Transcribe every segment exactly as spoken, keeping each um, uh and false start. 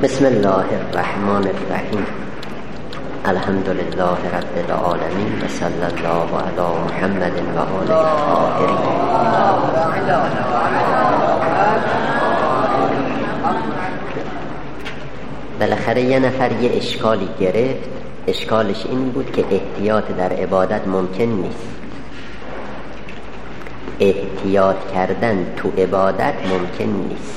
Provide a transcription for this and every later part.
بسم الله الرحمن الرحیم. الحمد لله رب العالمین و صلی الله علی محمد و آله الطاهرین. بالاخره یه نفر یه اشکالی گرفت. اشکالش این بود که احتیاط در عبادت ممکن نیست. احتیاط کردن تو عبادت ممکن نیست.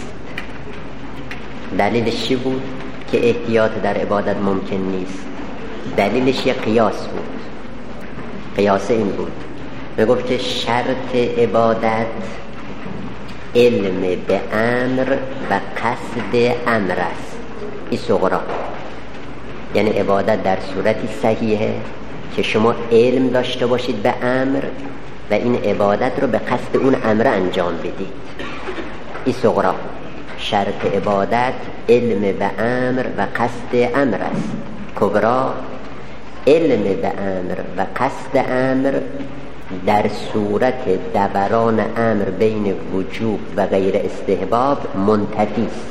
دلیلش چی بود که احتیاط در عبادت ممکن نیست؟ دلیلش یه قیاس بود. قیاس این بود، میگفت که شرط عبادت علم به امر و قصد امر است. این صغرا، یعنی عبادت در صورتی صحیحه که شما علم داشته باشید به امر و این عبادت رو به قصد اون امر انجام بدید. این صغرا. شرط عبادت علم به امر و قصد امر است. کبرا، علم به امر و قصد امر در صورت دوران امر بین وجوب و غیر استحباب منتفی است.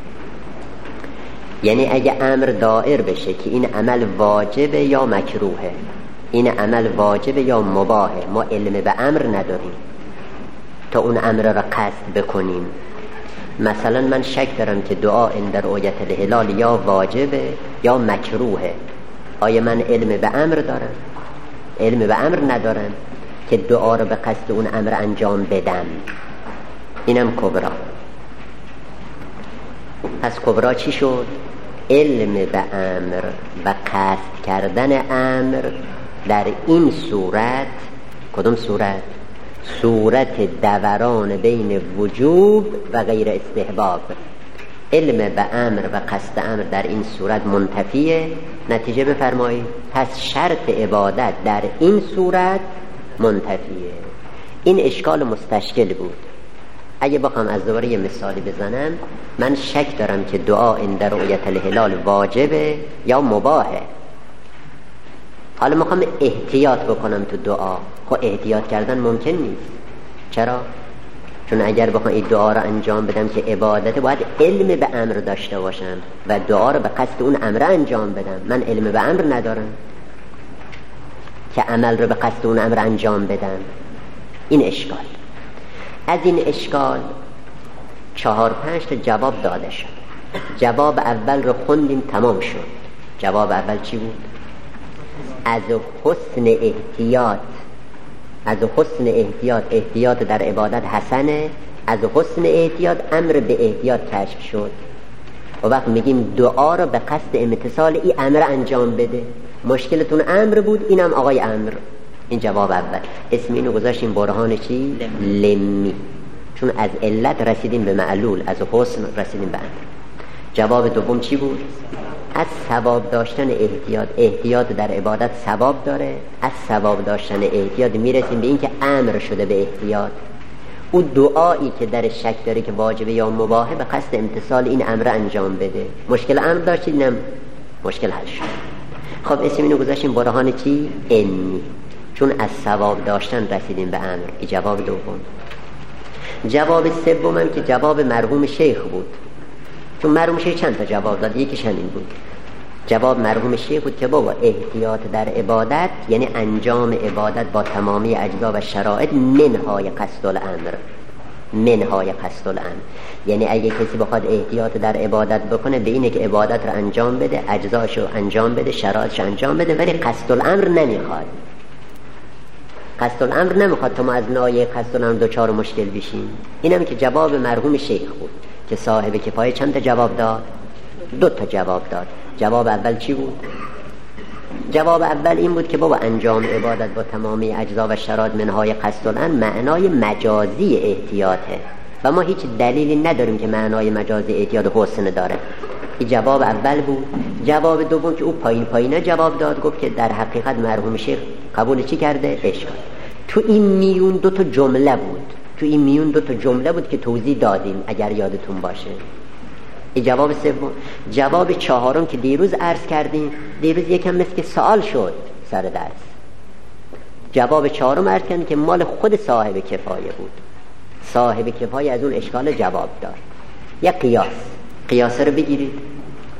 یعنی اگه امر دائر بشه که این عمل واجبه یا مکروهه، این عمل واجبه یا مباهه، ما علم به امر نداریم تا اون امر را قصد بکنیم. مثلا من شک دارم که دعا عند رؤیت الهلال یا واجبه یا مکروهه. آیا من علم به امر دارم؟ علم به امر ندارم که دعا رو به قصد اون امر انجام بدم. اینم کبرا. پس کبرا چی شد؟ علم به امر و قصد کردن امر در این صورت. کدوم صورت؟ صورت دوران بین وجوب و غیر استحباب. علم به امر و قصد امر در این صورت منتفیه. نتیجه بفرمایید پس شرط عبادت در این صورت منتفیه. این اشکال مستشکل بود. اگه بخوام از دوباره یه مثالی بزنم، من شک دارم که دعا عند رؤیت الهلال واجبه یا مباهه. حالا میخوام احتیاط بکنم تو دعا. خب احتیاط کردن ممکن نیست. چرا؟ چون اگر بخوام این دعا رو انجام بدم که عبادت، باید علم به امر داشته باشم و دعا رو به قصد اون امر انجام بدم. من علم به امر ندارم که عمل رو به قصد اون امر انجام بدم. این اشکال. از این اشکال چهار پنج تا جواب داده شد. جواب اول رو خوندیم، تمام شد. جواب اول چی بود؟ از حسن احتیاط از حسن احتیاط احتیاط در عبادت حسنه. از حسن احتیاط امر به احتیاط کشف شد. و وقت میگیم دعا رو به قصد امتصال این امر انجام بده. مشکلتون امر بود، اینم آقای امر. این جواب اول. اسم اینو گذاشتیم برهان چی؟ لمی. چون از علت رسیدیم به معلول، از حسن رسیدیم به امر. جواب دوم چی بود؟ از ثواب داشتن احتیاط. احتیاط در عبادت ثواب داره. از ثواب داشتن احتیاط میرسیم به این که امر شده به احتیاط. او دعایی که در شک داره که واجبه یا مباهه به قصد امتصال این امر انجام بده. مشکل امر داشتید، نم مشکل حل شد. خب اسم اینو گذاشتیم برهان چی؟ انی. چون از ثواب داشتن رسیدیم به امر. این جواب دوم. جواب سومم که جواب مرحوم شیخ بود. چون مرحوم شیخ چند تا جواب داد، یکیش همین بود. جواب مرحوم شیخ بود که بابا احتیاط در عبادت یعنی انجام عبادت با تمامی اجزا و شرایط منهای قصد الامر. منهای قصد الامر یعنی اگه کسی بخواد احتیاط در عبادت بکنه به اینه که عبادت رو انجام بده، اجزاشو انجام بده، شرایطش انجام بده، ولی قصد الامر نمیخواد. قصد الامر نمیخواد تا ما از ناحیه قصد الامر دوچار مشکل بشیم. اینم که جواب مرحوم شیخ بود که صاحب کفایه چند تا جواب داد؟ دو تا جواب داد. جواب اول چی بود؟ جواب اول این بود که بابا انجام عبادت با تمامی اجزا و شرایط منهای قصد الامر معنای مجازی احتیاطه و ما هیچ دلیلی نداریم که معنای مجازی احتیاط حسن داره. این جواب اول بود. جواب دوم که او پایین پایینه جواب داد، گفت که در حقیقت مرحوم شیخ قبول چی کرده؟ اشکال. تو این میون دو تا جمله بود. تو این میون دو تا جمله بود که توضیح دادیم اگر یادتون باشه. این جواب سوم. جواب چهارم که دیروز عرض کردیم، دیروز یکم مثل که سوال شد سر درس. جواب چهارم عرض کردیم که مال خود صاحب کفایه بود. صاحب کفایه از اون اشکال جواب داد. یک قیاس. قیاس رو بگیرید.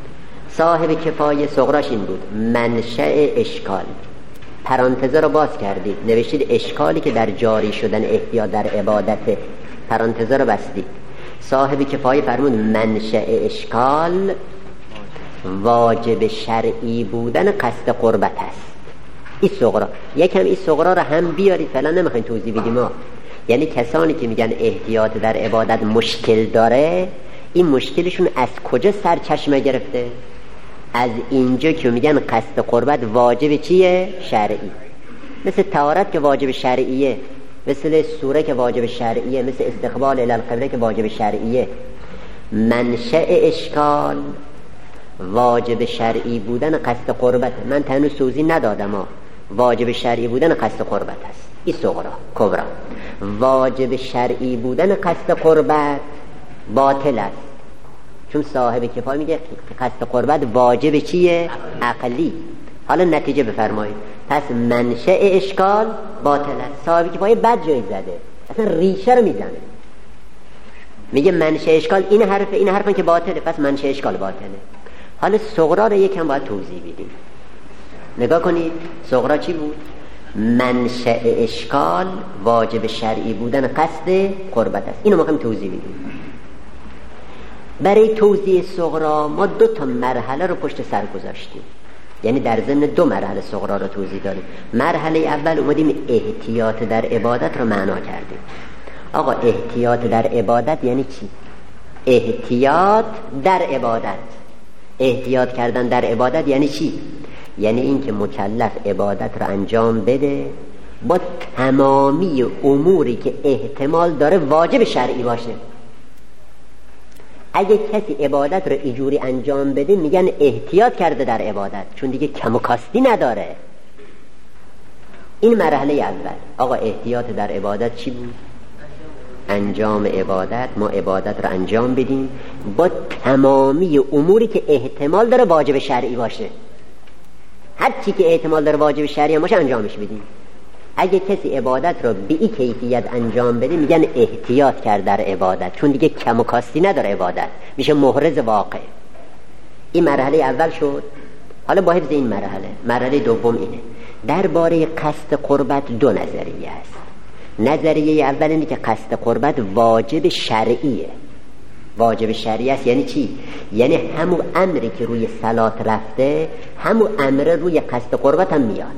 صاحب کفایه صغراش این بود، منشأ اشکال. پرانتزه رو باز کردید، نوشتید اشکالی که در جاری شدن احتیاط در عبادت، پرانتزه رو بستید. صاحب کفایه فرمود منشأ اشکال واجب شرعی بودن قصد قربت است. این صغرا، یکم این صغرا رو هم بیارید، فعلا نمیخواین توضیح بدیم ما. یعنی کسانی که میگن احتیاط در عبادت مشکل داره، این مشکلشون از کجا سرچشمه گرفته؟ از اینجا که میگن قصد قربت واجب چیه؟ شرعی. مثل طهارت که واجب شرعیه، مثل سوره که واجب شرعیه، مثل استقبال الی القبله که واجب شرعیه. منشأ اشکال واجب شرعی بودن قصد قربت. من تنو سوزی ندادم ها. واجب شرعی بودن قصد قربت است. این صغرا. کبرا واجب شرعی بودن قصد قربت باطل است، چون صاحب کفایه میگه قصد قربت واجب چیه؟ عقلی. حالا نتیجه بفرمایید. پس منشأ اشکال باطل است. صاحب کفایه بد جای زده، اصلا ریشه رو میزنه، میگه منشأ اشکال این حرف این حرفن که باطله، پس منشأ اشکال باطله. حالا صغرا رو یکم باید توضیح بدیم. نگاه کنید صغرا چی بود؟ منشأ اشکال واجب شرعی بودن قصد قربت است. اینو ما می‌خوایم توضیح بدیم. برای توضیح صغرا ما دو تا مرحله رو پشت سر گذاشتیم، یعنی در ضمن دو مرحله صغرا رو توضیح دادیم. مرحله اول اومدیم احتیاط در عبادت رو معنا کردیم. آقا احتیاط در عبادت یعنی چی؟ احتیاط در عبادت، احتیاط کردن در عبادت یعنی چی؟ یعنی این که مکلف عبادت رو انجام بده با تمامی اموری که احتمال داره واجب شرعی باشه. اگه کسی عبادت رو اینجوری انجام بده میگن احتیاط کرده در عبادت، چون دیگه کم و کاستی نداره. این مرحله اول. آقا احتیاط در عبادت چی بود؟ انجام عبادت، ما عبادت رو انجام بدیم با تمامی اموری که احتمال داره واجب شرعی باشه. هر چی که احتمال داره واجب شرعی باشه انجامش بدیم. اگه کسی عبادت رو به این کیفیت انجام بده میگن احتیاط کرد در عبادت، چون دیگه کم و کاستی نداره عبادت، میشه محرز واقع. این مرحله اول شد. حالا با حفظ این مرحله، مرحله دوم اینه. درباره قصد قربت دو نظریه است. نظریه اول اینه که قصد قربت واجب شرعیه. واجب شرعی است یعنی چی؟ یعنی همون امری که روی صلات رفته همون امر روی قصد قربت هم میاد.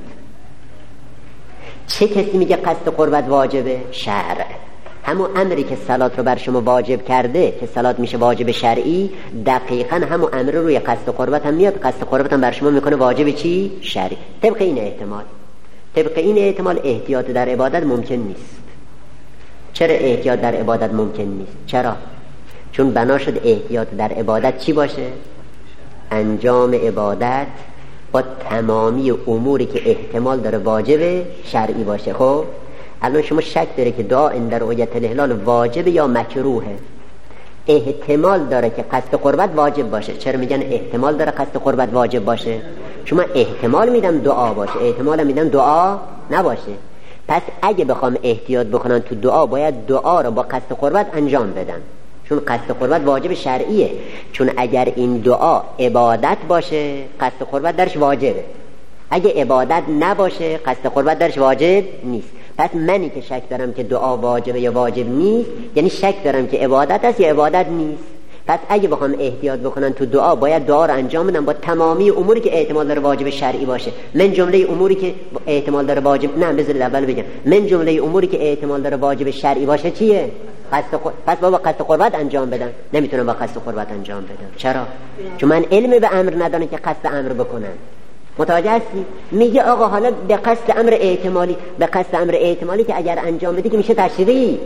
چه کسی میگه قصد قربت واجبه؟ شرع. همون امری که صلات رو بر شما واجب کرده که صلات میشه واجب شرعی، دقیقاً همون امر روی قصد قربت هم میاد. قصد قربت هم بر شما میکنه واجب چی؟ شرعی. طبق این احتمال طبق این احتمال احتیاط در عبادت ممکن نیست. چرا احتیاط در عبادت ممکن نیست؟ چرا؟ چون بنا شد احتیاط در عبادت چی باشه؟ انجام عبادت با تمامی اموری که احتمال داره واجب شرعی باشه. خب الان شما شک داره که دعا عند رؤیت الهلال واجب یا مکروهه؟ احتمال داره که قصد قربت واجب باشه. چرا میگن احتمال داره قصد قربت واجب باشه؟ چون من احتمال میدم دعا باشه، احتمال میدم دعا نباشه. پس اگه بخوام احتیاط بکنن تو دعا، باید دعا رو با قصد قربت انجام بدن، چون قصد قربت واجب شرعیه. چون اگر این دعا عبادت باشه قصد قربت درش واجبه، اگه عبادت نباشه قصد قربت درش واجب نیست. پس منی که شک دارم که دعا واجبه یا واجب نیست، یعنی شک دارم که عبادت است یا عبادت نیست. پس اگه بخوام احتیاط بکنن تو دعا، باید دعا رو انجام بدن با تمامی اموری که احتمال داره واجب شرعی باشه. من جمله اموری که احتمال داره واجب، نه بذارید اول بگم، من جمله اموری که احتمال داره واجب شرعی باشه چیه؟ قصد قر... پس با قصد قربت انجام بدن. نمیتونم با قصد قربت انجام بدم. چرا؟ چون من علم به امر ندارم که قصد امر بکنن. متوجه هستی؟ میگه آقا حالا به قصد امر احتمالی، به قصد امر احتمالی که اگر انجام بدی که میشه تشریعی.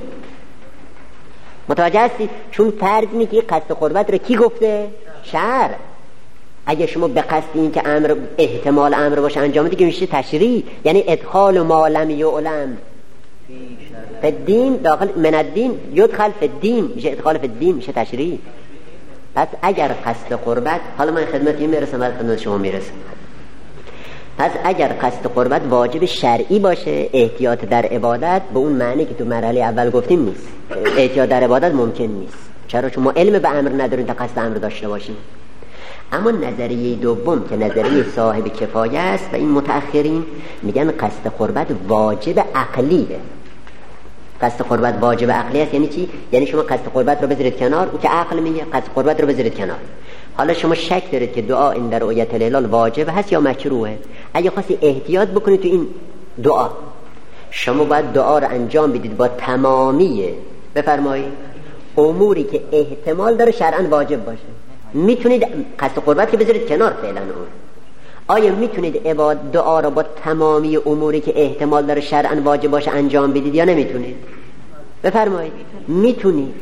متوجه هستی؟ چون فرض میگه قصد قربت رو کی گفته؟ شرع. اگه شما به قصد این که امر احتمال امر باشه انجام بدی که میشه تشریع، یعنی ادخال ما لم یعلم فی الدین داخل من الدین یدخل فی الدین، میشه ادخال فی الدین، میشه تشریع. پس اگر قصد قربت، حالا من خدمت این میرسم بعد خدمت شما میرسم، پس اگر قصد قربت واجب شرعی باشه، احتیاط در عبادت به اون معنی که تو مرحله اول گفتیم نیست. احتیاط در عبادت ممکن نیست. چرا؟ چون ما علم به امر نداریم تا قصد امر داشته باشیم. اما نظریه دوم که نظریه صاحب کفایه است و این متأخرین میگن قصد قربت واجب عقلیه. قصد قربت واجب عقلی است یعنی چی؟ یعنی شما قصد قربت رو بذارید کنار، او که عقل میگه قصد قربت رو بذارید کنار. حالا شما شک دارید که دعا این در رؤیت الهلال واجب هست یا مکروهه، اگه خواستی احتیاط بکنید تو این دعا، شما باید دعا رو انجام بدید با تمامی بفرمایید اموری که احتمال داره شرعاً واجب باشه. میتونید قصد قربت که بذارید کنار فعلا اون، آیا میتونید عبادت دعا رو با تمامی اموری که احتمال داره شرعاً واجب باشه انجام بدید یا نمیتونید؟ بفرمایید. میتونید،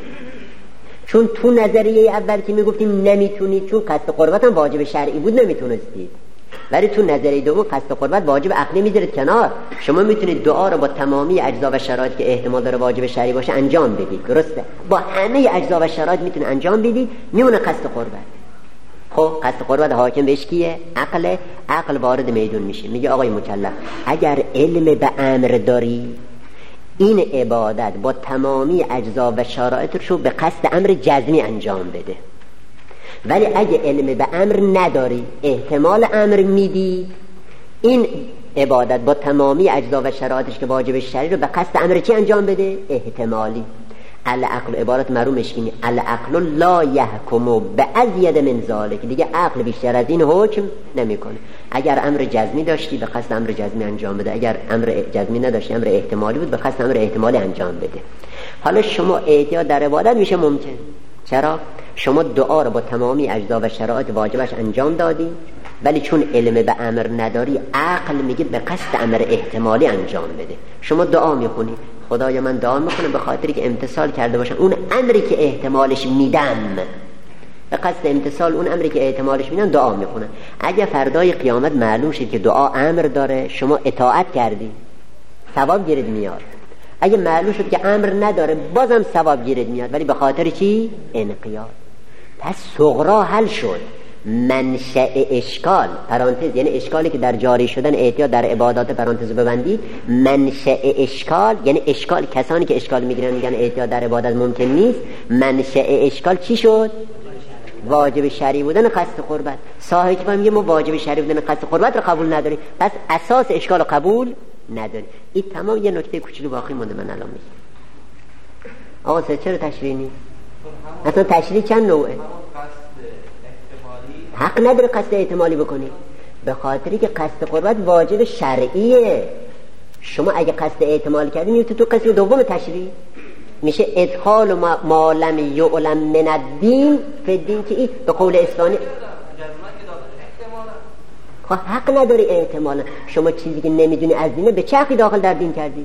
چون تو نظریه اول که میگفتیم نمیتونید چون قصد قربت هم واجب شرعی بود نمیتونستید، ولی تو نظریه دوم قصد قربت واجب عقلی میذارید کنار، شما میتونید دعا رو با تمامی اجزا و شرایطی که احتمال داره واجب شرعی باشه انجام بدید. درسته؟ با همه اجزا و شرایط میتونه انجام بدید، میونه قصد قربت. خب قصد قربت حاکم بهش کیه؟ عقل. عقل وارد میدون میشه، میگه آقای مکلف اگر علم به امر داری این عبادت با تمامی اجزا و شرایطش رو به قصد امر جزمی انجام بده، ولی اگه علم به امر نداری احتمال امر میدی، این عبادت با تمامی اجزا و شرایطش که واجب شرعی رو به قصد امر چی انجام بده؟ احتمالی. العقل عبارت مرحوم مشکینی العقل لا یحکم بازید من ذلک، دیگه عقل بیشتر از این حکم نمیکنه. اگر امر جزمی داشتی به قصد امر جزمی انجام بده، اگر امر جزمی نداشتی امر احتمالی بود به قصد امر احتمالی انجام بده. حالا شما احتیاط در عبادت میشه ممکن. چرا؟ شما دعا رو با تمامی اجزا و شرایط واجبش انجام دادی، ولی چون علم به امر نداری عقل میگه به قصد امر احتمالی انجام بده. شما دعا میخونی خدایا من دعا میکنم به خاطری که امتثال کرده باشم اون امری که احتمالش میدم، به قصد امتثال اون امری که احتمالش میدم دعا میکنم. اگه فردای قیامت معلوم شد که دعا امر داره شما اطاعت کردی ثواب گیرد میاد، اگه معلوم شد که امر نداره بازم ثواب گیرد میاد، ولی به خاطر چی؟ انقیاد. پس صغرا حل شد. منشأ اشکال پرانتز یعنی اشکالی که در جاری شدن احتیاط در عبادات پرانتز ببندید، منشأ اشکال یعنی اشکال کسانی که اشکال میگیرن میگن احتیاط در عبادت ممکن نیست، منشأ اشکال چی شد؟ واجب شرعی بودن قصد قربت. صاحب که میگه ما واجب شرعی بودن قصد قربت رو قبول نداریم، پس اساس اشکال رو قبول نداریم. این تمام یه نکته کوچولو باقی مونده من الان میگم. آقا چرا تشریح نیست؟ اصلا تشریح چند نوعه؟ حق نداره قصد احتمالی بکنی، به خاطری که قصد قربت واجب شرعیه. شما اگه قصد احتمال کردی میفته تو قسم دوم تشریح، میشه ادخال ما لم یعلم من الدین فی الدین، که این به قول اسفانی خب حق نداری احتمالا. شما چیزی که نمیدونی از دینه به چه حقی داخل در دین کردی؟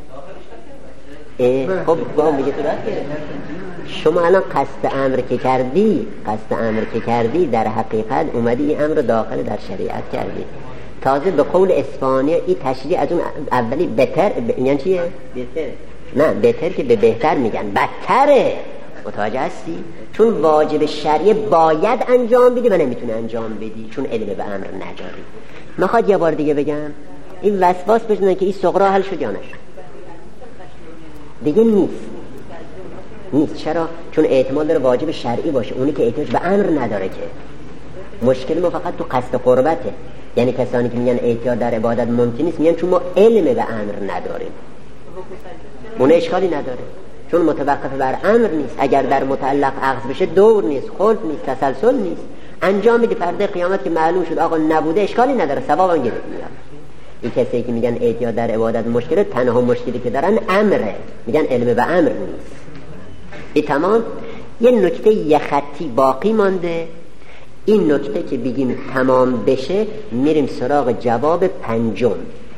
خب با هم میگه تو راست گرفت. شما الان قصد امر که کردی قصد امر که کردی در حقیقت اومدی این امر داخل در شریعت کردی. تازه به قول اسفانی این تشریع از اون اولی بهتر یعنی چیه؟ بهتر نه بهتر که به بهتر میگن بدتره. متوجه هستی؟ چون واجب شرعی باید انجام بدی و نمیتونه انجام بدی چون علم به امر نداری. میخواد یه بار دیگه بگم این وسواس بزنن که این صغرا حل شد یا نشد؟ دیگه نیست نیست. چرا؟ چون احتمال داره واجب شرعی باشه، اونی که احتیاج به امر نداره. که مشکل ما فقط تو قصد قربته. یعنی کسانی که میگن احتیاط در عبادت ممکن نیست میگن چون ما علم به امر نداریم. اون اشکالی نداره چون متوقف بر امر نیست. اگر در متعلق عقض بشه دور نیست، خلف نیست، تسلسل نیست. انجام میدی فردا قیامت که معلوم شد آقا نبوده اشکالی نداره، ثواب هم گرفت میاد. این کسایی که میگن احتیاط در عبادت مشکله، تنها مشکلی که دارن امره، میگن علم به امر نیست. این تمام. یه نکته یه خطی باقی مانده. این نکته که بگیم تمام بشه میریم سراغ جواب پنجم.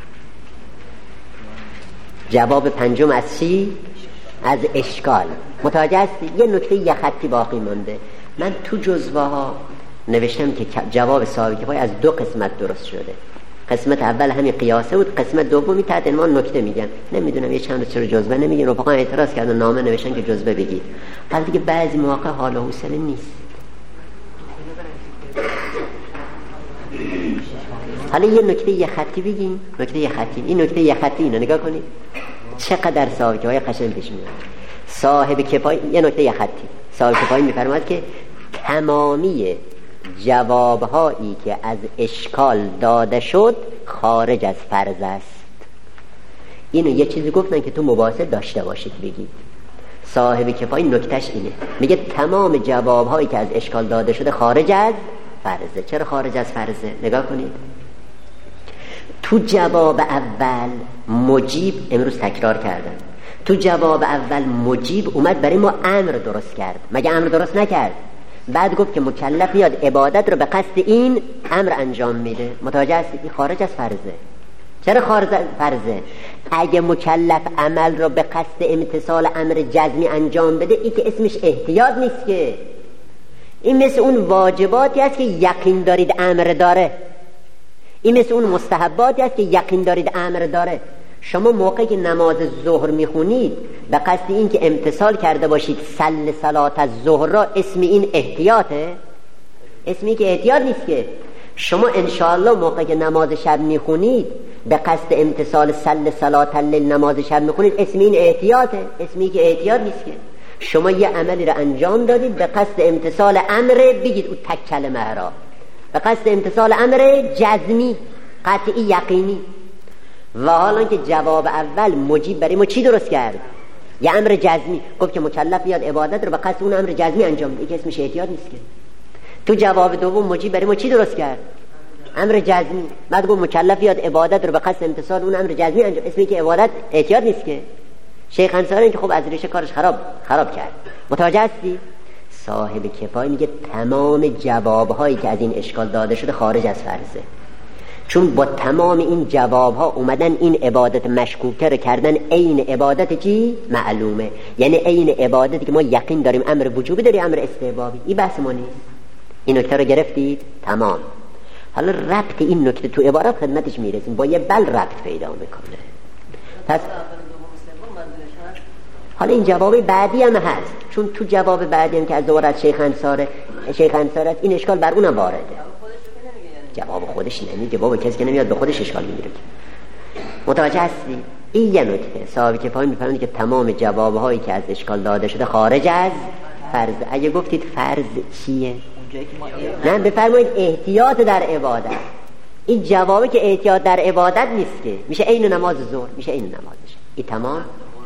جواب پنجم از چی؟ از اشکال. متوجه هستی؟ یه نکته یه خطی باقی مانده. من تو جزوه ها نوشتم که جواب صاحب کفایه از دو قسمت درست شده. قسمت اول همین قیاسه بود، قسمت دومی تحت عنوان نکته میگن. نمیدونم یه چند چرا جزوه نمیگین. رفقا اعتراض کردن نامه نوشتن که جزوه بگید. ولی دیگه بعضی مواقع حال و حوصله نیست. حالا یه نکته یه خطی بگیم. نکته یه خطی. این نکته یه خطی اینو نگاه کنید چقدر صاحب کفایه قشنگ پیش میاد. صاحب کفایه یه نکته یه خطی. صاحب کفایه میفرماد که تمامی جوابهایی که از اشکال داده شد خارج از فرض است. اینو یه چیزی گفتن که تو مباحثه داشته باشید بگید. صاحب کفایه نکتهش اینه، میگه تمام جوابهایی که از اشکال داده شده خارج از فرضه. چرا خارج از فرضه؟ نگاه کنید، تو جواب اول مجیب، امروز تکرار کردم، تو جواب اول مجیب اومد برای ما امر درست کرد، مگه امر درست نکرد؟ بعد گفت که مکلف میاد عبادت رو به قصد این امر انجام میده. متوجه هستید؟ این خارج از فرضه. چرا خارج از فرضه؟ اگه مکلف عمل رو به قصد امتثال امر جزمی انجام بده، این که اسمش احتیاط نیست که، این مثل اون واجباتی است که یقین دارید امر داره، این مثل اون مستحباتی است که یقین دارید امر داره. شما موقعی که نماز ظهر میخونید به قصد این که امتثال کرده باشید صل صلات الظهر را، اسم این احتیاطه؟ اسمی که احتیاط نیست که. شما انشاءالله موقعی که نماز شب میخونید به قصد امتثال صل صلات اللیل نماز شب میخونید، اسم این احتیاطه؟ اسمی که احتیاط نیست که. شما یه عملی را انجام دادید به قصد امتثال امر، بگید او تک کلمه را، به قصد امتثال امر جزمی قطعی یقینی. و حالا که جواب اول مجیب برای ما چی درست کرد؟ یه امر جزمی، گفت که مکلف بیاد عبادت رو به قصد اون امر جزمی انجام بده، این اسمش احتیاط نیست که. تو جواب دوم مجیب برای ما چی درست کرد؟ امر جزمی. بعد گفت مکلف بیاد عبادت رو به قصد امتثال اون امر جزمی انجام، اسمی که عبادت احتیاط نیست که. شیخ انصاری که خب از ریشه کارش خراب خراب کرد. متوجه هستی؟ صاحب کفایه میگه تمام جوابهایی که از این اشکال داده شده خارج از فرضه، چون با تمام این جوابها اومدن این عبادت مشکوکه رو کردن عین عبادت چی؟ معلومه، یعنی عین عبادتی که ما یقین داریم امر وجوبی داری امر استحبابی. این بحث ما نیست. این نکته رو گرفتید؟ تمام. حالا ربط این نکته تو عبارت خدمتش میرسیم، با یه بل ربط پیدا میکنه. پس حالا این جواب بعدی هم هست، چون تو جواب بعدی هم که از دوباره از شیخ انصاره شیخ انصار است، این اشکال بر اونم وارده. جواب خودش نمیگه، جواب کسی که نمیاد به خودش اشکال میگیره. متوجه هستی؟ این یه نکته. صاحب کفایه میفرماید که تمام جوابهایی که از اشکال داده شده خارج از فرض. اگه گفتید فرض چیه؟ نه، بفرمایید احتیاط در عبادت. این جوابی که احتیاط در عبادت نیست که، میشه عین نماز ظهر، میشه عین نمازش. این تمام.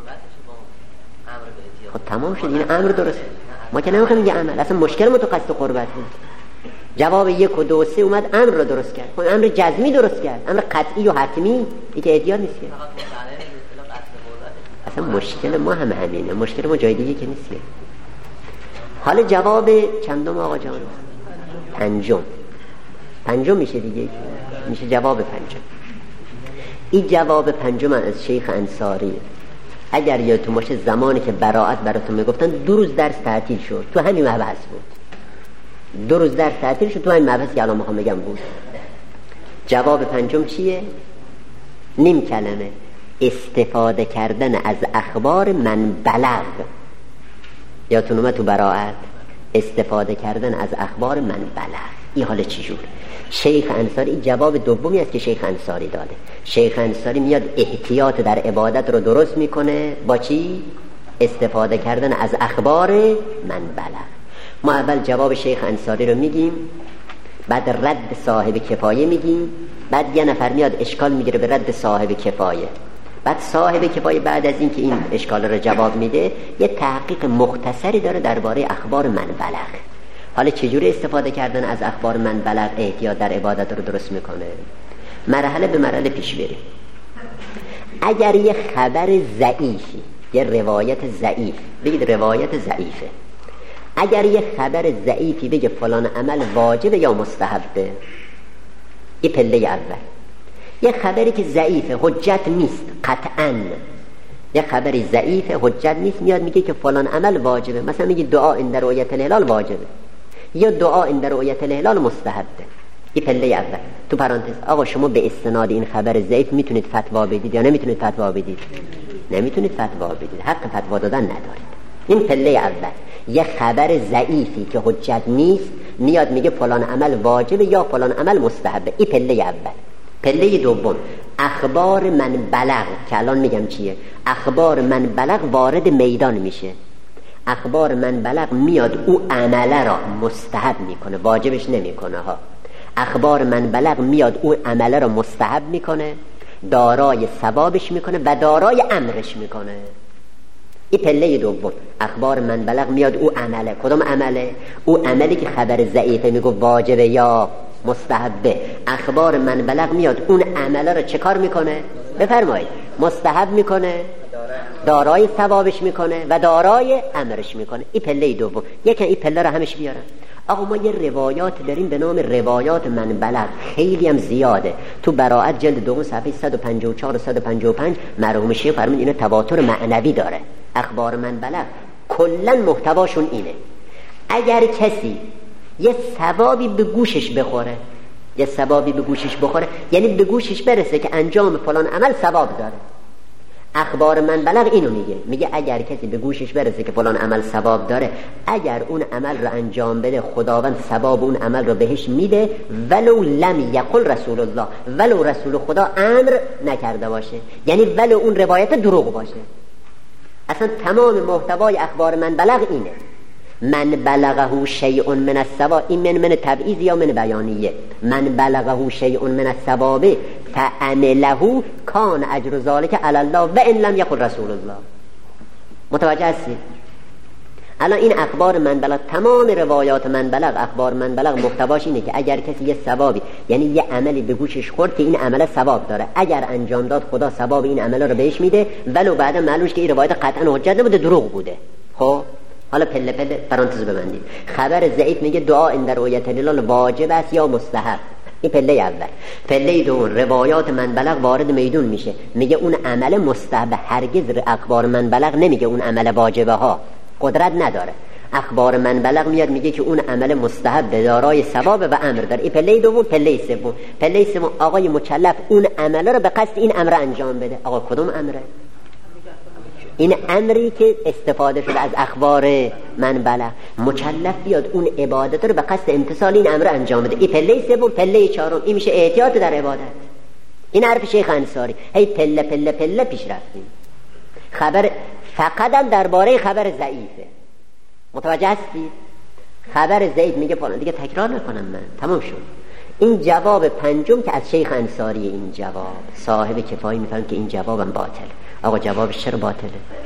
خب تمام شد، این امر درست. ما که نمیخوایم یه عمل، اصلا مشکل ما تو قصد قربت بود. جواب یک و دو و سه اومد امر رو درست کرد. خب امر جزمی درست کرد، امر قطعی و حتمی، این که احتیاط نیست که. اصلا مشکل ما هم همینه، مشکل ما جای دیگه که نیست که. حالا جواب چندم آقا جان؟ پنجم. پنجم میشه دیگه، میشه جواب پنجم. این جواب پنجم از شیخ انصاری. اگر یادتون باشه زمانی که براءت براتون میگفتن دو روز درس تعطیل شد، تو همین مبحث بود. دو روز درس تعطیل شد تو همین مبحث که الان میخوام بگم بود. جواب پنجم چیه؟ نیم کلمه: استفاده کردن از اخبار من بلغ. یادتون اومد تو براءت استفاده کردن از اخبار من بلغ. این حالا چی جور؟ شیخ انصاری، این جواب دومی است که شیخ انصاری داده. شیخ انصاری میاد احتیاط در عبادت رو درست میکنه با چی؟ استفاده کردن از اخبار من بلغ. ما اول جواب شیخ انصاری رو میگیم، بعد رد صاحب کفایه میگیم، بعد یه نفر میاد اشکال میگیره به رد صاحب کفایه، بعد صاحب کفایه بعد از این که این اشکال رو جواب میده یه تحقیق مختصری داره درباره اخبار من بلغ. حالا چجوری استفاده کردن از اخبار من بلغ احتیاط در عبادت رو درست میکنه؟ مرحله به مرحله پیش بریم. اگر یه خبر ضعیفی، یه روایت ضعیف، بگید روایت ضعیفه، اگر یه خبر ضعیفی بگه فلان عمل واجبه یا مستحبه، این پله اول. یه خبری که ضعیفه، حجت نیست قطعاً، یه خبری ضعیفه حجت نیست، میاد میگه که فلان عمل واجبه، مثلا میگه دعا عند رؤیت الهلال واجبه یا دعا عند رؤیت الهلال مستحبه. این پله اول. تو پرانتز آقا شما به استناد این خبر ضعیف میتونید فتوا بدید یا نمیتونید فتوا بدید؟ نمیتونید فتوا بدید، حق فتوا دادن ندارید. این پله اول. یه خبر ضعیفی که حجت نیست میاد میگه فلان عمل واجبه یا فلان عمل مستحبه. این پله اول. پله دوم اخبار من بلغ، که الان میگم چیه. اخبار من بلغ وارد میدان میشه. اخبار من بلغ میاد او عمله را مستحب میکنه، واجبش نمیکنه ها. اخبار من بلغ میاد او عمله را مستحب میکنه، دارای ثوابش میکنه و دارای امرش میکنه. این پله دوم. اخبار من بلغ میاد او عمله. کدام عمله؟ او عملی که خبر ضعیفه میگه واجبه یا مستحبه. اخبار من بلغ میاد اون عمله را چه کار میکنه؟ بفرمایید. مستحب میکنه، دارای ثوابش میکنه و دارای امرش میکنه. این پله دوم. یکی این پله را همش بیارن. آقا ما یه روایات داریم به نام روایات من بلغ، خیلی هم زیاده. تو براءت جلد دوم صفحه صد و پنجاه و چهار و صد و پنجاه و پنج مرحوم شیخ فرمود اینو تواتر معنوی داره. اخبار من بلغ کلا محتواشون اینه. اگر کسی یه ثوابی به گوشش بخوره، یه ثوابی به گوشش بخوره یعنی به گوشش برسه که انجام فلان عمل ثواب داره، اخبار من بلغ اینو میگه. میگه اگر کسی به گوشش برسه که فلان عمل ثواب داره، اگر اون عمل رو انجام بده خداوند ثواب اون عمل رو بهش میده، ولو لم یقل رسول الله، ولو رسول خدا امر نکرده باشه، یعنی ولو اون روایت دروغ باشه. اصلا تمام محتوای اخبار من بلغ اینه. من بلغه شیء من الثواب، این من من تبعیض یا من بیانیه. من بلغه شیء من الثواب فعمله کان اجر ذلک علی الله و ان لم یقل رسول الله. متوجه هستید؟ الان این اخبار من بلغ، تمام روایات من بلغ، اخبار من بلغ محتواش اینه که اگر کسی یه ثوابی، یعنی یه عملی به گوشش خورد که این عمل ثواب داره، اگر انجام داد خدا ثواب این عمل رو بهش میده، ولو بعدا معلومه که این روایت قطعا حجت نبوده، دروغ بوده. خب حالا پله پله پرانتز ببندید. خبر ضعیف میگه دعا این در رؤیت الهلال واجب است یا مستحب. این پله اول. پله دوم روایات من بلغ وارد میدون میشه، میگه اون عمل مستحب. هرگز اخبار من بلغ نمیگه اون عمل واجبه ها، قدرت نداره. اخبار من بلغ میاد میگه که اون عمل مستحب دارای ثواب و امر داره. این پله دوم. پله سوم. پله سوم آقای مکلف اون عمل رو به قصد این امر انجام بده. آقا کدوم امره؟ این امری که استفاده شده از اخبار من بلغ. مکلف بیاد اون عبادت رو به قصد امتثال این امر انجام بده. این پله سوم. پله چهارم این میشه احتیاط در عبادت. این حرف شیخ انصاری. هی پله پله پله پیش رفتیم. خبر فقط هم درباره خبر ضعیفه. متوجه هستید؟ خبر ضعیف میگه فلان، دیگه تکرار نکنم من، تمام شد. این جواب پنجم که از شیخ انصاری، این جواب صاحب کفایی میفهمن که این جوابم باطل. آقا جوابش چرا باطله؟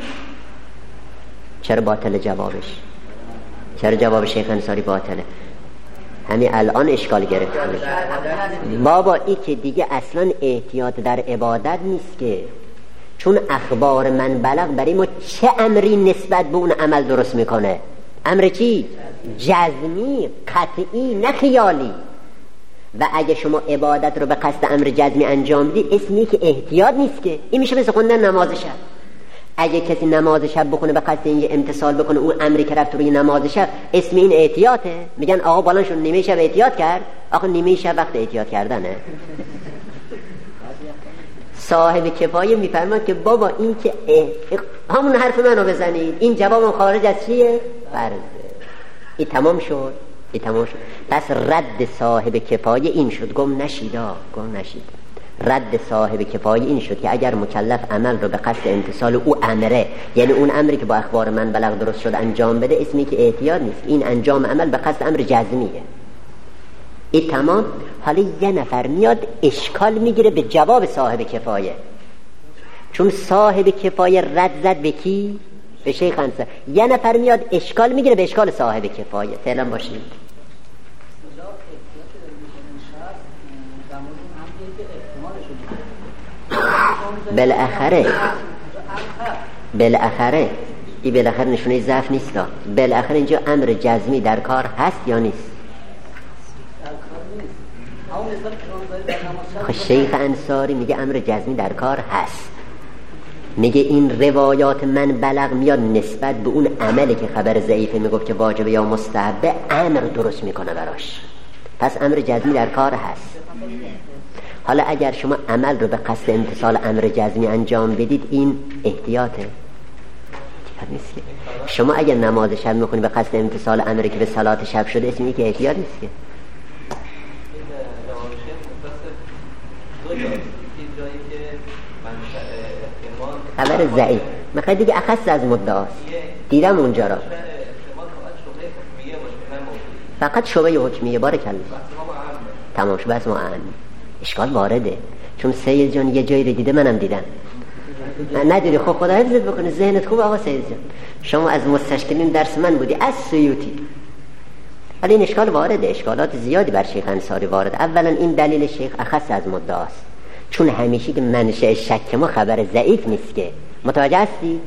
چرا باطله جوابش؟ چرا جواب شیخ انصاری باطله؟ همین الان اشکال گرفته. بابا این که دیگه اصلا احتیاط در عبادت نیست که، چون اخبار من بلغ برای ما چه امری نسبت به اون عمل درست میکنه؟ امر چی؟ جزمی، قطعی، نه خیالی. و اگه شما عبادت رو به قصد امر جزمی انجام بدی، اسمی که احتیاط نیست که. این میشه مثل خوندن نماز شب. اگه کسی نماز شب بخونه به قصد این امتثال بکنه اون امری که رفت روی نماز شب، اسم این احتیاطه. میگن آقا بالا شد نیمه شب احتیاط کرد. آقا نیمه شب وقت احتیاط کردنه. صاحب کفایه میفرماد که بابا این که همون حرف منو بزنید، این جوابم خارج از چیه؟ فرضه. این تمام شد. این تمام شد. پس رد صاحب کفایه این شد. گم نشیدا گم نشید. رد صاحب کفایه این شد که اگر مکلف عمل رو به قصد امتثال او امره، یعنی اون امری که با اخبار من بلغ درست شد انجام بده، اسمی که احتیاط نیست. این انجام عمل به قصد امر جزمیه. این تمام. حالا یه نفر میاد اشکال میگیره به جواب صاحب کفایه، چون صاحب کفایه رد زد به کی؟ به شیخ انصاری. یه نفر میاد اشکال میگیره به اشکال صاحب کفایه. فعلا باشید. بالاخره بالاخره این بالاخره نشونه ضعف نیست. بالاخره اینجا امر جزمی در کار هست یا نیست؟ شیخ انصاری میگه امر جزمی در کار هست. میگه این روایات من بلغ میاد نسبت به اون عملی که خبر ضعیفه میگفت که واجبه یا مستحبه، امر درست میکنه براش. پس امر جزمی در کار هست. حالا اگر شما عمل رو به قصد امتثال امر جزمی انجام بدید، این احتیاطه. نیست که شما اگر نماز شب میخونی به قصد امتثال امری که به صلات شب شده، اسمی که احتیاط نیست که. جایی که منشأ احتمال خبر ضعیف میخوای دیگه اخص از مدعاست. دیدم اونجا را فقط شبه حکمیه. بارک الله تمام شد. بس ما اهم اشکال وارده، چون سید جان یه جایی رو دیده، منم دیدم. من ندیدی؟ خب خدا حفظت بکنه، ذهنت خوب آقا سید جان. شما از مستشکلین درس من بودی، از سیوطی. ولی این اشکال وارده، اشکالات زیادی بر شیخ انصاری وارده. اولا این دلیل شیخ اخص از مدعاست، چون همیشه که منشأ شک ما خبر ضعیف نیست که. متوجه هستی؟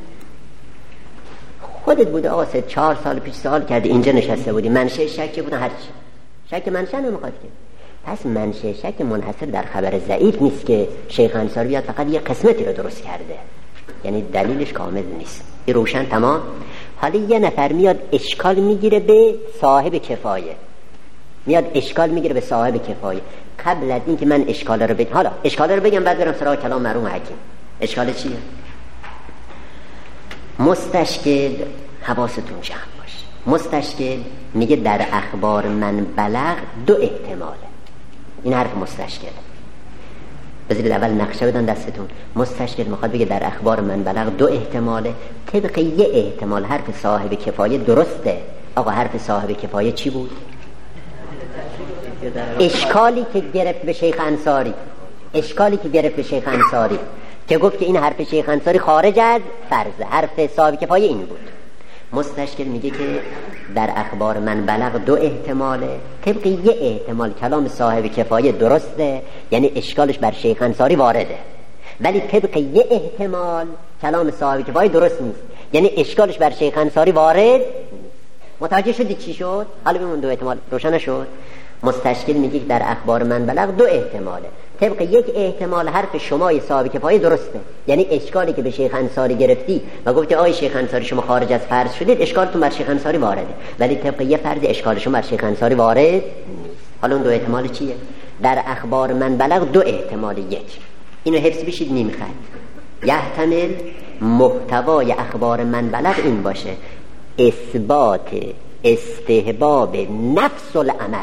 خودت بوده آقا سید، چهار سال پیش سوال کردی، اینجا نشسته بودی، منشأ شک بوده، هر چی شک منشأ نمیخواد که. پس منشأ شک منحصر در خبر ضعیف نیست که شیخ انصاری بیاد فقط یه قسمتی رو درست کرده، یعنی دلیلش کامل نیست. این روشن تمام. حالا یه نفر میاد اشکال میگیره به صاحب کفایه، میاد اشکال میگیره به صاحب کفایه. قبل از این که من اشکال رو بگم، حالا اشکال رو بگم بعد برم سراغ کلام مرحوم حکیم. اشکال چیه؟ مستشکل حواستون جمع باشه. مستشکل میگه در اخبار من بلغ دو احتماله. این حرف مستشکل. بذارید اول نقشه بدن دستتون. مستشکل میخواد بگه در اخبار من بلغ دو احتماله. طبق یه احتمال حرف صاحب کفایه درسته. آقا حرف صاحب کفایه چی بود؟ اشکالی که گرفت به شیخ انصاری، اشکالی که گرفت به شیخ انصاری که گفت که این حرف شیخ انصاری خارج از فرض، حرف صاحب کفایه این بود. مستشکل میگه که در اخبار من بلغ دو احتماله. طبق یه احتمال کلام صاحب کفایه درسته، یعنی اشکالش بر شیخ انصاری وارده، ولی طبق یه احتمال کلام صاحب کفایه درست نیست، یعنی اشکالش بر شیخ انصاری وارد. متوجه شدید چی شد؟ حالا ببین دو احتمال روشن شد. مستشکل میگه در اخبار من بلغ دو احتماله. طبق یک احتمال حرف شمای صاحب کفایه درسته، یعنی اشکالی که به شیخ انصاری گرفتی و گفتی آی شیخ انصاری شما خارج از فرض شدید، اشکالتون بر شیخ انصاری وارده، ولی طبق یک فرض اشکال شما بر شیخ انصاری وارد نیست. حالا اون دو احتمال چیه؟ در اخبار من بلغ دو احتمال. یک، اینو حفظ بشید، نمیخواد یحتمل محتوای اخبار من بلغ این باشه: اثبات استحباب نفس العمل.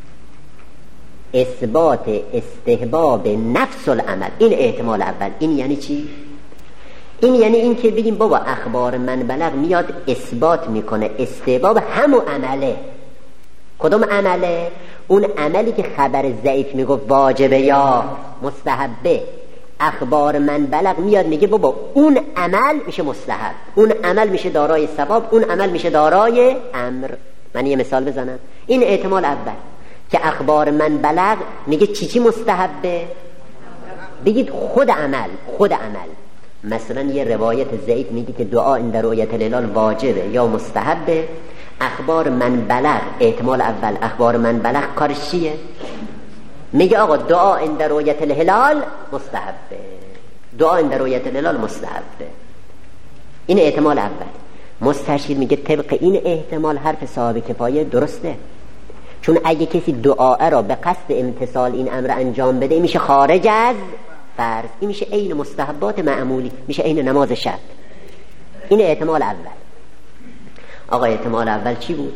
اثبات استحباب نفس العمل، این احتمال اول. این یعنی چی؟ این یعنی این که بگیم بابا اخبار من بلغ میاد اثبات میکنه استحباب همون عمله. کدوم عمله؟ اون عملی که خبر ضعیف میگفت واجبه یا مستحبه. اخبار من بلغ میاد میگه بابا اون عمل میشه مستحب، اون عمل میشه دارای ثواب، اون عمل میشه دارای امر. من یه مثال بزنم. این احتمال اول که اخبار من بلغ میگه چی چی مستحبه. بگید خود عمل، خود عمل. مثلا یه روایت ضعیف میگه که دعا عند رؤیت الهلال واجبه یا مستحبه. اخبار من بلغ احتمال اول، اخبار من بلغ کارش چیه؟ میگه آقا دعا عند رؤیت الهلال مستحبه، دعا عند رؤیت الهلال مستحبه. این احتمال اول. مستشکل میگه طبق این احتمال حرف صاحب کفایه درسته، چون اگه کسی دعا را به قصد امتثال این امر انجام بده میشه خارج از فرض، این میشه عین مستحبات معمولی، میشه عین نماز شب. این احتمال اول. آقا احتمال اول چی بود؟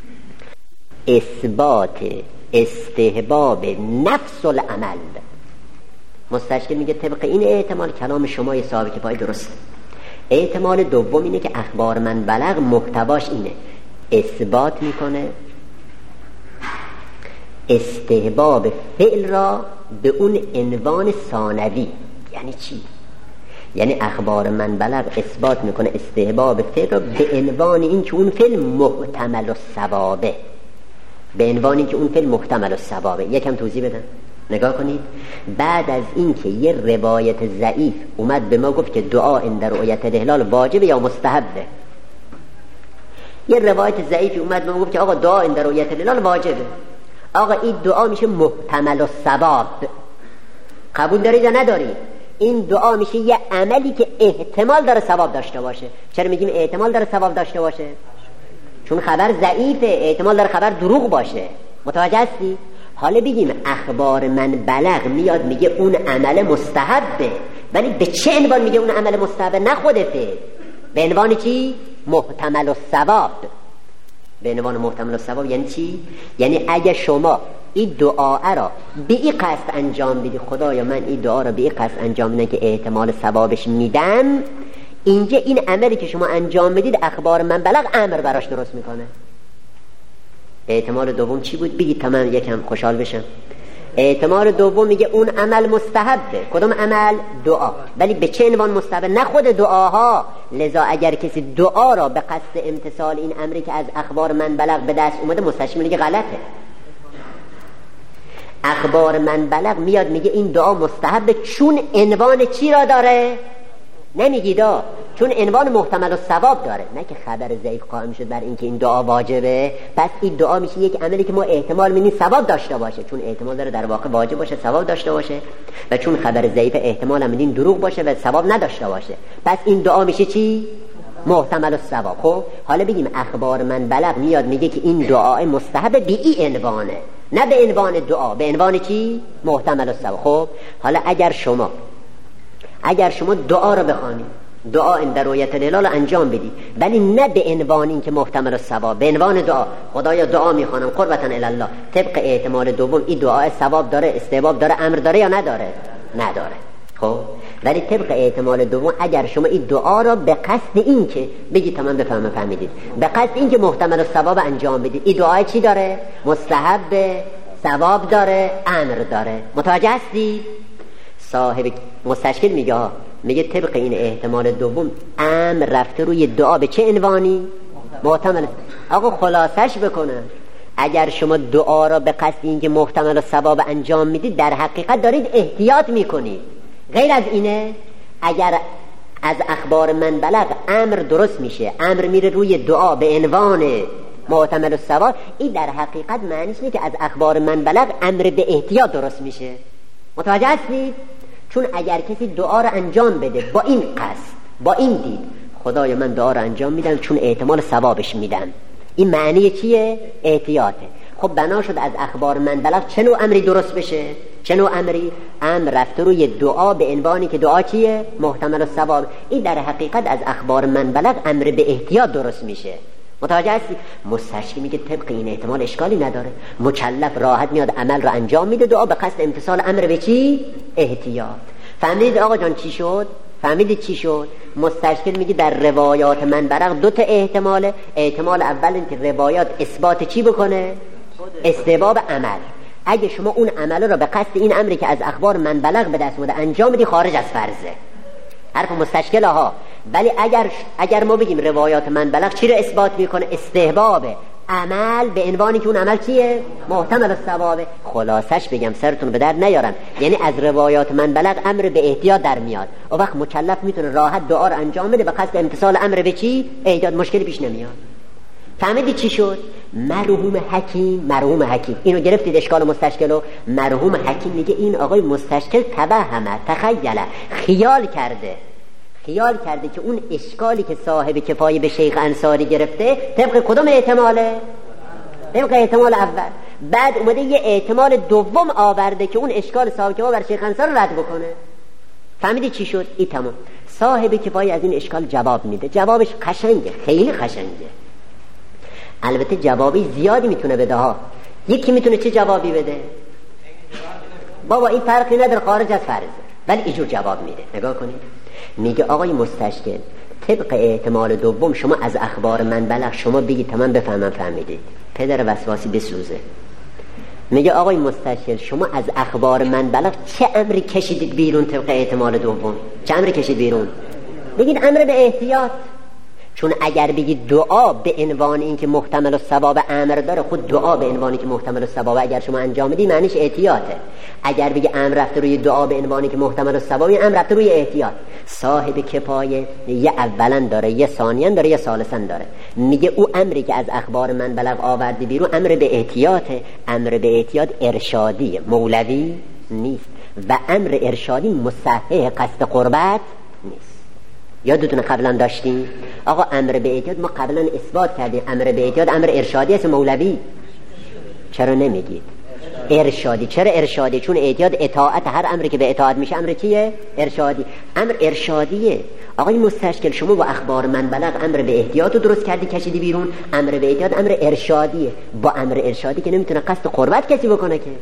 اثبات استحباب نفس العمل. مستشکل میگه طبق این احتمال کلام شما صاحب کفایه درسته. احتمال دوم اینه که اخبار من بلغ محتواش اینه، اثبات میکنه استحباب فعل را به اون عنوان ثانوی. یعنی چی؟ یعنی اخبار من بلغ اثبات میکنه استحباب فعل را به عنوان این که اون فعل محتمل الثوابه، به عنوان این که اون فعل محتمل الثوابه. یکم توضیح بدم. نگاه کنید، بعد از این که یه روایت ضعیف اومد به ما گفت که دعا عند رؤیت الهلال واجبه یا مستحبه، یه روایت ضعیفی اومد به ما گفت که آقا دعا عند رؤیت الهلال واجبه، آقا این دعا میشه محتمل الثواب. قبول دارید یا ندارید؟ این دعا میشه یه عملی که احتمال داره ثواب داشته باشه. چرا میگیم احتمال داره ثواب داشته باشه؟ چون خبر ضعیفه، احتمال داره خبر دروغ باشه. متوجه هستی؟ حالا بگیم اخبار من بلغ میاد میگه اون عمل مستحبه، ولی به چه عنوان میگه اون عمل مستحبه؟ نه خود فعل، به عنوان چی؟ محتمل الثواب. به عنوان محتمل الثواب یعنی چی؟ یعنی اگه شما این دعا را به این قصد انجام بدی، خدایا من این دعا را به این قصد انجام میدم که احتمال ثوابش میدم، اینجا این عملی که شما انجام بدید اخبار من بلغ امر براش درست میکنه. احتمال دوم چی بود؟ بگید تا من یکم خوشحال بشم. احتمال دوم میگه اون عمل مستحبه. کدوم عمل؟ دعا. ولی به چه عنوان مستحبه؟ نه خود دعاها. لذا اگر کسی دعا را به قصد امتثال این امری که از اخبار من بلغ به دست اومده، مستشفی میگه غلطه. اخبار من بلغ میاد میگه این دعا مستحبه چون عنوان چی را داره؟ نمیگی دا، چون عنوان محتمل و ثواب داره. نه که خبر ضعیف قائم شد بر این که این دعا واجبه، پس این دعا میشه یک عملی که ما احتمال میدیم ثواب داشته باشه، چون احتمال داره در واقع واجب باشه ثواب داشته باشه، و چون خبر ضعیف احتمال میدیم دروغ باشه و ثواب نداشته باشه، پس این دعا میشه چی؟ محتمل و ثواب. خب حالا بگیم اخبار من بلغ میاد میگه که این دعا مستحب به این عنوانه، نه به عنوان دعا، به عنوان چی؟ محتمل و ثواب. خب حالا اگر شما اگر شما دعا رو بخوانی، دعا این در رویت الهلال انجام بدی، ولی نه به عنوان این که محتمل ثواب، به عنوان دعا، خدایا دعا میخوانم قربتا الی الله، طبق احتمال دوم این دعا ثواب داره، استحباب داره، امر داره یا نداره؟ نداره. خب ولی طبق احتمال دوم اگر شما این دعا را به قصد این که بگید تا من بفهمم فهمیدید، به قصد این که محتمل ثواب انجام بدید، این دعا چی داره؟ مستحب، ثواب داره، امر داره. متوجه هستی؟ صاحب مستشکل میگه میگه طبق این احتمال دوم امر رفته روی دعا به چه عنوانی؟ محتمل. آقا خلاصش بکنم، اگر شما دعا را به قصد این که محتمل ثواب انجام میدید، در حقیقت دارید احتیاط میکنید. غیر از اینه اگر از اخبار من بلغ امر درست میشه، امر میره روی دعا به عنوان محتمل ثواب، این در حقیقت معنیش اینه که از اخبار من بلغ امر به احتیاط درست میشه. متوجه هستید؟ چون اگر کسی دعا را انجام بده با این قصد، با این دید، خدایا من دعا را انجام میدم چون احتمال ثوابش میدم، این معنی چیه؟ احتیاطه. خب بنا شد از اخبار من بلغ چه نوع امری درست بشه؟ چه نوع امری؟ امر رفته روی دعا به عنوانی که دعا چیه؟ محتمل ثواب. این در حقیقت از اخبار من بلغ امر به احتیاط درست میشه. متوجه هستی؟ مستشفی میگه طبق این احتمال اشکالی نداره، مکلف راحت میاد عمل رو انجام میده، دعا به قصد امتثال امر به چی؟ احتیاط. فهمیدید آقا جان چی شد؟ فهمیدید چی شد؟ مستشکل میگه در روایات من بلغ دو تا احتماله. احتمال اول این که روایات اثبات چی بکنه؟ استحباب عمل. اگه شما اون عمل رو به قصد این امری که از اخبار من بلغ به دست اومده انجام بدی، خارج از فرضه. حرف مستشکل ها. ولی اگر اگر ما بگیم روایات من بلغ چی رو اثبات میکنه؟ استحباب عمل به عنوانی که اون عمل چیه؟ محتمل الثوابه. خلاصش بگم سرتون به در نیارم، یعنی از روایات من بلغ امر به احتیاط در میاد، و وقت مکلف میتونه راحت دعا رو انجام بده به قصد امتثال امر به چی؟ احتیاط. مشکلی پیش نمیاد. فهمیدید چی شد؟ مرحوم حکیم مرحوم حکیم اینو گرفتید اشکال مستشکلو. مرحوم حکیم میگه این آقای مستشکل توهمه، تخیله، خیال کرده خیال کرده که اون اشکالی که صاحب کفایه به شیخ انصاری گرفته طبق کدوم احتماله؟ طبق احتمال اول. بعد اومده یه احتمال دوم آورده که اون اشکال صاحب کفایه بر شیخ انصاری رد بکنه. فهمیدی چی شد؟ این تمام. صاحب کفایه از این اشکال جواب میده. جوابش قشنگه، خیلی قشنگه. البته جوابی زیادی میتونه بده ها. یکی میتونه چه جوابی بده؟ بابا این فرقی نداره، خارج از فرضه، ولی اینجور جواب میده. نگاه کنید، میگه آقای مستشکل طبق احتمال دوم شما از اخبار من بلغ شما بگید تمام بفهمم فهمیدید، پدر وسواسی بسوزه. میگه آقای مستشکل شما از اخبار من بلغ چه امری کشیدید بیرون طبق احتمال دوم؟ چه امری کشید بیرون؟ بگید امر به احتیاط. چون اگر بگید دعا به عنوان این که محتمل الثواب امر داره، خود دعا به عنوانی که محتمل الثواب اگر شما انجام بدید معنیش احتیاطه. اگر بگی امر رفته روی دعا به عنوانی که محتمل الثواب، این امر رفته روی احتیاط. صاحب کفایه یه اولا داره، یه ثانیا داره، یه ثالثا داره. میگه او امری که از اخبار من بلغ آوردی بیرون امر به احتیاطه. امر به احتیاط ارشادی مولوی نیست، و امر ارشادی مصحح قصد قربت نیست. یادتون قبلا داشتیم آقا امر به احتیاط ما قبلا اثبات کردیم امر به احتیاط امر ارشادی است مولوی. چرا نمیگید ارشادی؟ چرا ارشادی؟ چون احتیاط اطاعت، هر امری که به اطاعت میشه امر چیه؟ ارشادی. امر ارشادیه. آقای مستشکل شما با اخبار من بلغ امر به احتیاط رو درست کردی کشیدی بیرون. امر به احتیاط امر ارشادیه، با امر ارشادی که نمیتونه قصد قربت کسی بکنه که.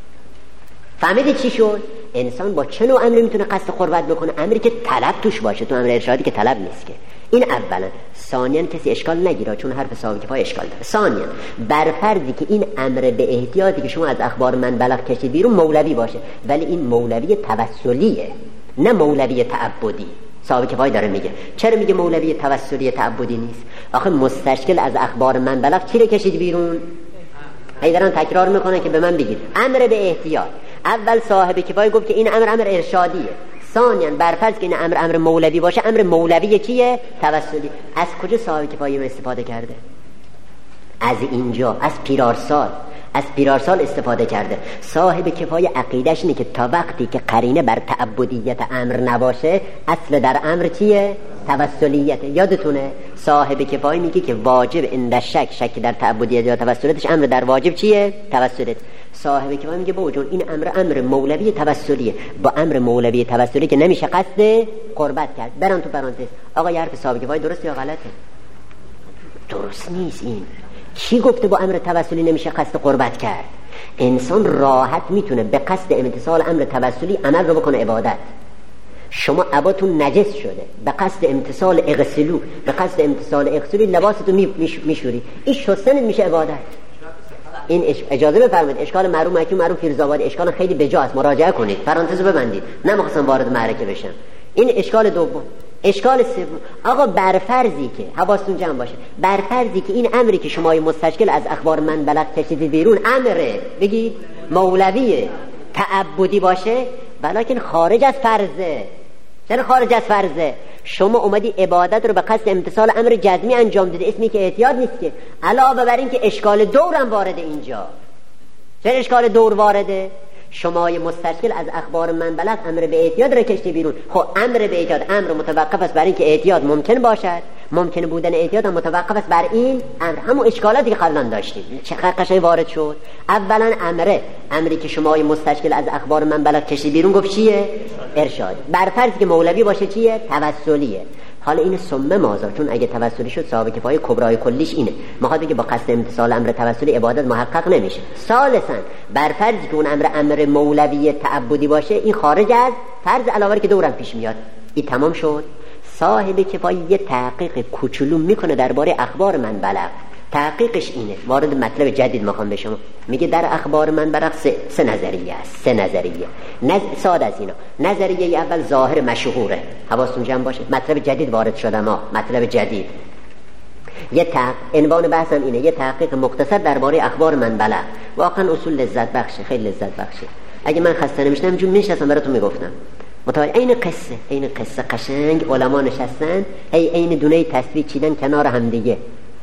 فهمیدی چی شد؟ انسان با چه نوع امری میتونه قصد قربت بکنه؟ امری که طلب توش باشه. تو امر ارشادی که طلب نیست که. این اولا. ثانیاً کسی اشکال نگیره چون حرف صاحب کفایه اشکال داره. ثانیاً بر فرضی که این امر به احتیاطی که شما از اخبار من بلغ کشید بیرون مولوی باشه، ولی این مولوی توسلیه نه مولوی تعبدی. صاحب کفایه داره میگه چرا میگه مولوی توسلی تعبدی نیست؟ آخه مستشکل از اخبار من بلغ چی رو کشید بیرون؟ هی دارن تکرار میکنه که به من بگید امر به احتیاط. اول صاحب کفایه گفت که این امر امر ارشادیه. ثانیاً برفرض که این امر امر مولوی باشه، امر مولوی کیه؟ توسلی. از کجا صاحب کفایه استفاده کرده؟ از اینجا، از پیرارسال. از پیرارسال استفاده کرده. صاحب کفایه عقیدش اینه که تا وقتی که قرینه بر تعبدیت امر نباشه، اصل در امر چیه؟ توسلیته. یادتونه صاحب کفایه میگه که واجب اند شک، شک در تعبدیت یا توسلیتش، امر در واجب چیه؟ توسلیت. صاحب کفایه میگه با جون این امر امر مولوی توسلیه، با امر مولوی توسلی که نمیشه قصد قربت کرد. برام تو پرانتز آقا حرف صاحب کفایه درسته یا غلطه؟ درست نیست. این کی گفته با امر توسلی نمیشه قصد قربت کرد؟ انسان راحت میتونه به قصد امتصال امر توسلی عمل رو بکنه عبادت. شما عباتون نجس شده، به قصد امتصال اغسلو، به قصد امتصال اغسلو لباستو میشوری، این شستن میشه عبادت. این اجازه بفرمایید اشکال معروف حکیم معروف فیروزآبادی اشکال خیلی بجاست، مراجعه کنید، پرانتز ببندید، نمیخواستم وارد معرکه بشم. این اشکال دوم. اشکال سوم، آقا برفرضی که حواستون جمع باشه، برفرضی که این امری که شما مستشکل از اخبار من بلغ کشیدید بیرون امره بگید مولوی تعبدی باشه، ولیکن خارج از فرضه. چرا خارج از فرضه؟ شما اومدی عبادت رو به قصد امتصال امر جزمی انجام دادی، اسمی که احتیاط نیست که. علاوه بر این که اشکال دورم وارده اینجا. چرا اشکال دور وارده؟ شما مستشکل از اخبار من بلغ امر به احتیاط رو کشتی بیرون. خب امر به احتیاط امر متوقف است بر این که احتیاط ممکن باشد، ممکن بودن احتیاط هم متوقف است بر این امر. همون اشکالاتی که قبلا داشتیم چقدر قشنگ وارد شد. اولا امره، امری که شما مستشکل از اخبار من بلغ کشتی بیرون گفت چیه؟ ارشاد. بر فرض که مولوی باشه چیه؟ توسلیه. حالا این سمه مازا، چون اگه توسلی شد صاحب کفایه کبرای کلیش اینه، میخواد بگه با قصد امتصال امر توسلی عبادت محقق نمیشه. ثالثا بر فرضی که اون امر امر مولوی تعبدی باشه، این خارج از فرض، علاوه که دورم پیش میاد. این تمام شد. صاحب کفایه یه تحقیق کوچولو میکنه درباره اخبار من بلغ. تحقیقش اینه، وارد مطلب جدید میخوام به شما میگه در اخبار من بلغ سه, سه نظریه است. سه نظریه نز... ساده از اینا. نظریه اول ظاهر مشهوره، حواستون جمع باشه، مطلب جدید وارد شده. ما مطلب جدید یه تحقیق، عنوان بحثم اینه، یه تحقیق مختصر درباره اخبار من بلغ. واقعا اصول لذت بخشه، خیلی لذت بخشه. اگه من خسته نمیشم اینجوری میشستم براتون میگفتم متوجه این قصه این قصه قشنگ علما نشستن هی عین دونه تصویر چیدن کنار هم دیگه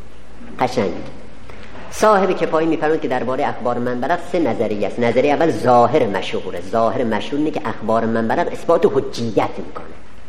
قشنگ. صاحب کفایه میفرماید که درباره اخبار من بلغ سه نظریه است. نظریه اول ظاهر مشهوره. ظاهر مشهور اینه که اخبار من بلغ اثبات حجیت میکنه.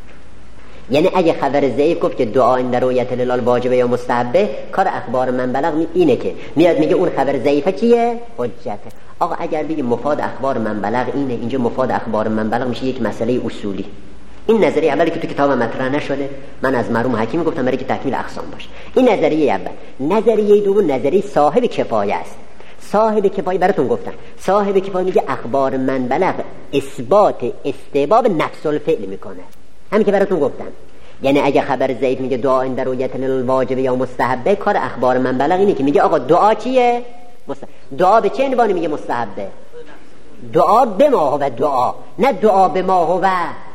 یعنی اگه خبر ضعیف گفت که دعا اند رؤیت الهلال واجبه یا مستحبه، کار اخبار من بلغ اینه که میاد میگه اون خبر ضعیفه چیه؟ حجته. آقا اگر بگیم مفاد اخبار من بلغ اینه، اینجا مفاد اخبار من بلغ میشه یک مسئله اصولی. این نظریه اولی که تو کتاب مطرح نشده، من از مرحوم حکیم گفتم برای که تکمیل اقسام باشه. این نظریه اول. نظریه دوم نظریه صاحب کفایه است. صاحب کفایه براتون گفتم، صاحب کفایه میگه اخبار من بلغ اثبات استحباب نفس الفعل میکنه، همین که براتون گفتم. یعنی اگه خبر ضعیف میگه دعا اند رؤیت الهلال واجبه یا مستحبه، کار اخبار من بلغ اینه که میگه آقا دعا چیه؟ مستحب. دعا به چه عنوانی میگه مستحبه؟ دعا به ما هو دعا، نه دعا به ما هو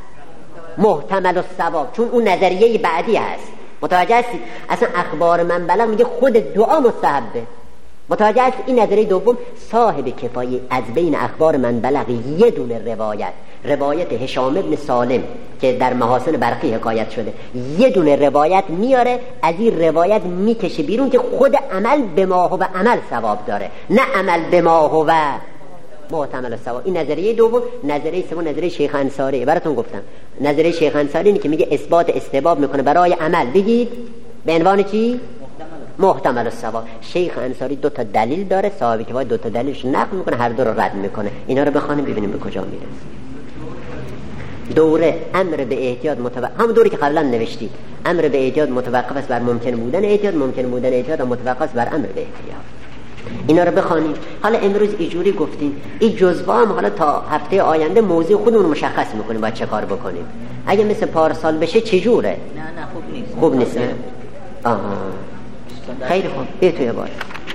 محتمل الثواب، چون اون نظریه بعدی هست. متوجه هستید؟ اصلا اخبار من بلغ میگه خود دعا مستحبه. متوجه هستید؟ این نظریه دوم. صاحب کفایه از بین اخبار من بلغ یه دونه روایت، روایت هشام بن سالم که در محاسن برقی حکایت شده، یه دونه روایت میاره، از این روایت میکشه بیرون که خود عمل به ما هو عمل ثواب داره، نه عمل به ما هو محتمل الثواب. این نظریه دوم. نظریه سوم نظریه شیخ انصاری براتون گفتم. نظریه شیخ انصاری اینه که میگه اثبات استحباب میکنه برای عمل، بگید به عنوان چی؟ محتمل الثواب. شیخ انصاری دو تا دلیل داره، صاحب کفایه دو تا دلیلش نقل میکنه، هر دو رو رد میکنه. اینا رو بخونیم ببینیم به کجا میرسه. دوره امر به احتیاط متوقف، هم دوری که قبلا نوشتید، امر به احتیاط متوقف است بر ممکن بودن احتیاط، ممکن بودن احتیاط متوقف است بر امر به احتیاط. اینا رو بخوانید. حالا امروز اینجوری گفتیم، این جزوه هم حالا تا هفته آینده موضوع خودمون رو مشخص میکنیم باید چه کار بکنیم. اگه مثل پارسال بشه چه جوره؟ نه نه خوب نیست. خوب نیست. آها خیلی خوب. بیا توی بار.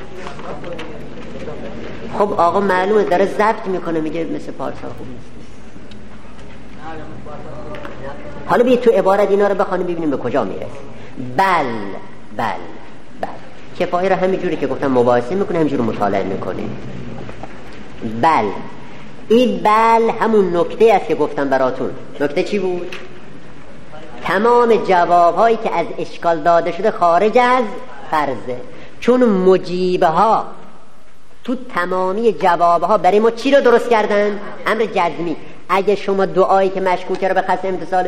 خب آقا معلومه داره ضبط میکنه میگه مثل پارسال خوب نیست. حالا بیا تو عبارت اینا رو بخوانیم ببینیم به کجا میرسه. بل بل بل کفایه رو همینجوری که گفتم مباحثه میکنه، همینجوری مطالعه میکنه. بل این بل همون نکته است که گفتم براتون. نکته چی بود؟ تمام جوابهایی که از اشکال داده شده خارج از فرضه، چون مجیبه ها تو تمامی جوابها برای ما چی رو درست کردن؟ امر جزمی. اگه شما دعایی که مشکوکه رو به قصد امتصال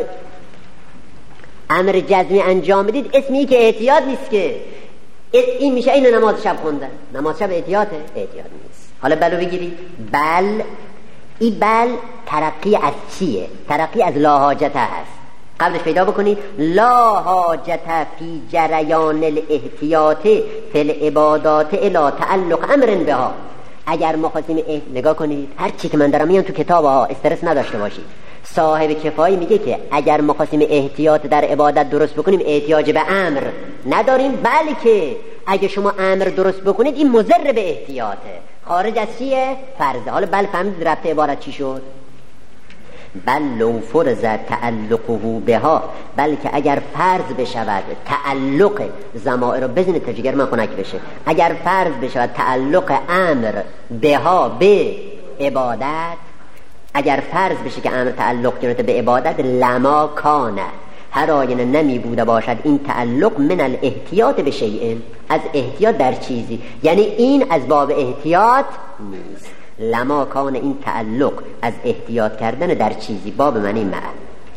امر جزمی انجام بدید، اسمی که احتیاط نیست که این میشه این نماز شب خوندن. نماز شب احتیاطه؟ احتیاط نیست. حالا بلو بگیرید. بل این بل ترقی از چیه؟ ترقی از لا حاجته هست. قبلش پیدا بکنید لا حاجته فی جریان الاحتیاط فی العبادات الی تعلق امر بها. اگر ما خواستیم اح... نگاه کنید هر چی که من دارم میگم تو کتاب ها، استرس نداشته باشید. صاحب کفایی میگه که اگر ما خواستیم احتیاط در عبادت درست بکنیم احتیاج به امر نداریم، بلکه اگه شما امر درست بکنید این مضر به احتیاطه، خارج از چیه؟ فرضه. حالا بل فهمید ربط عبارت چی شد؟ بل لو فرض تعلقه بها، بلکه اگر فرض بشود تعلق ضمائر رو بزنه تا جگر من خنک بشه، اگر فرض بشود تعلق امر بها به عبادت، اگر فرض بشه که امر تعلق گرفته به عبادت، لما کانه هر آینه نمی بوده باشد این تعلق من الاحتیاط به شیء، از احتیاط در چیزی، یعنی این از باب احتیاط نیست. لما کان این تعلق از احتیاط کردن در چیزی، باب معنی معه.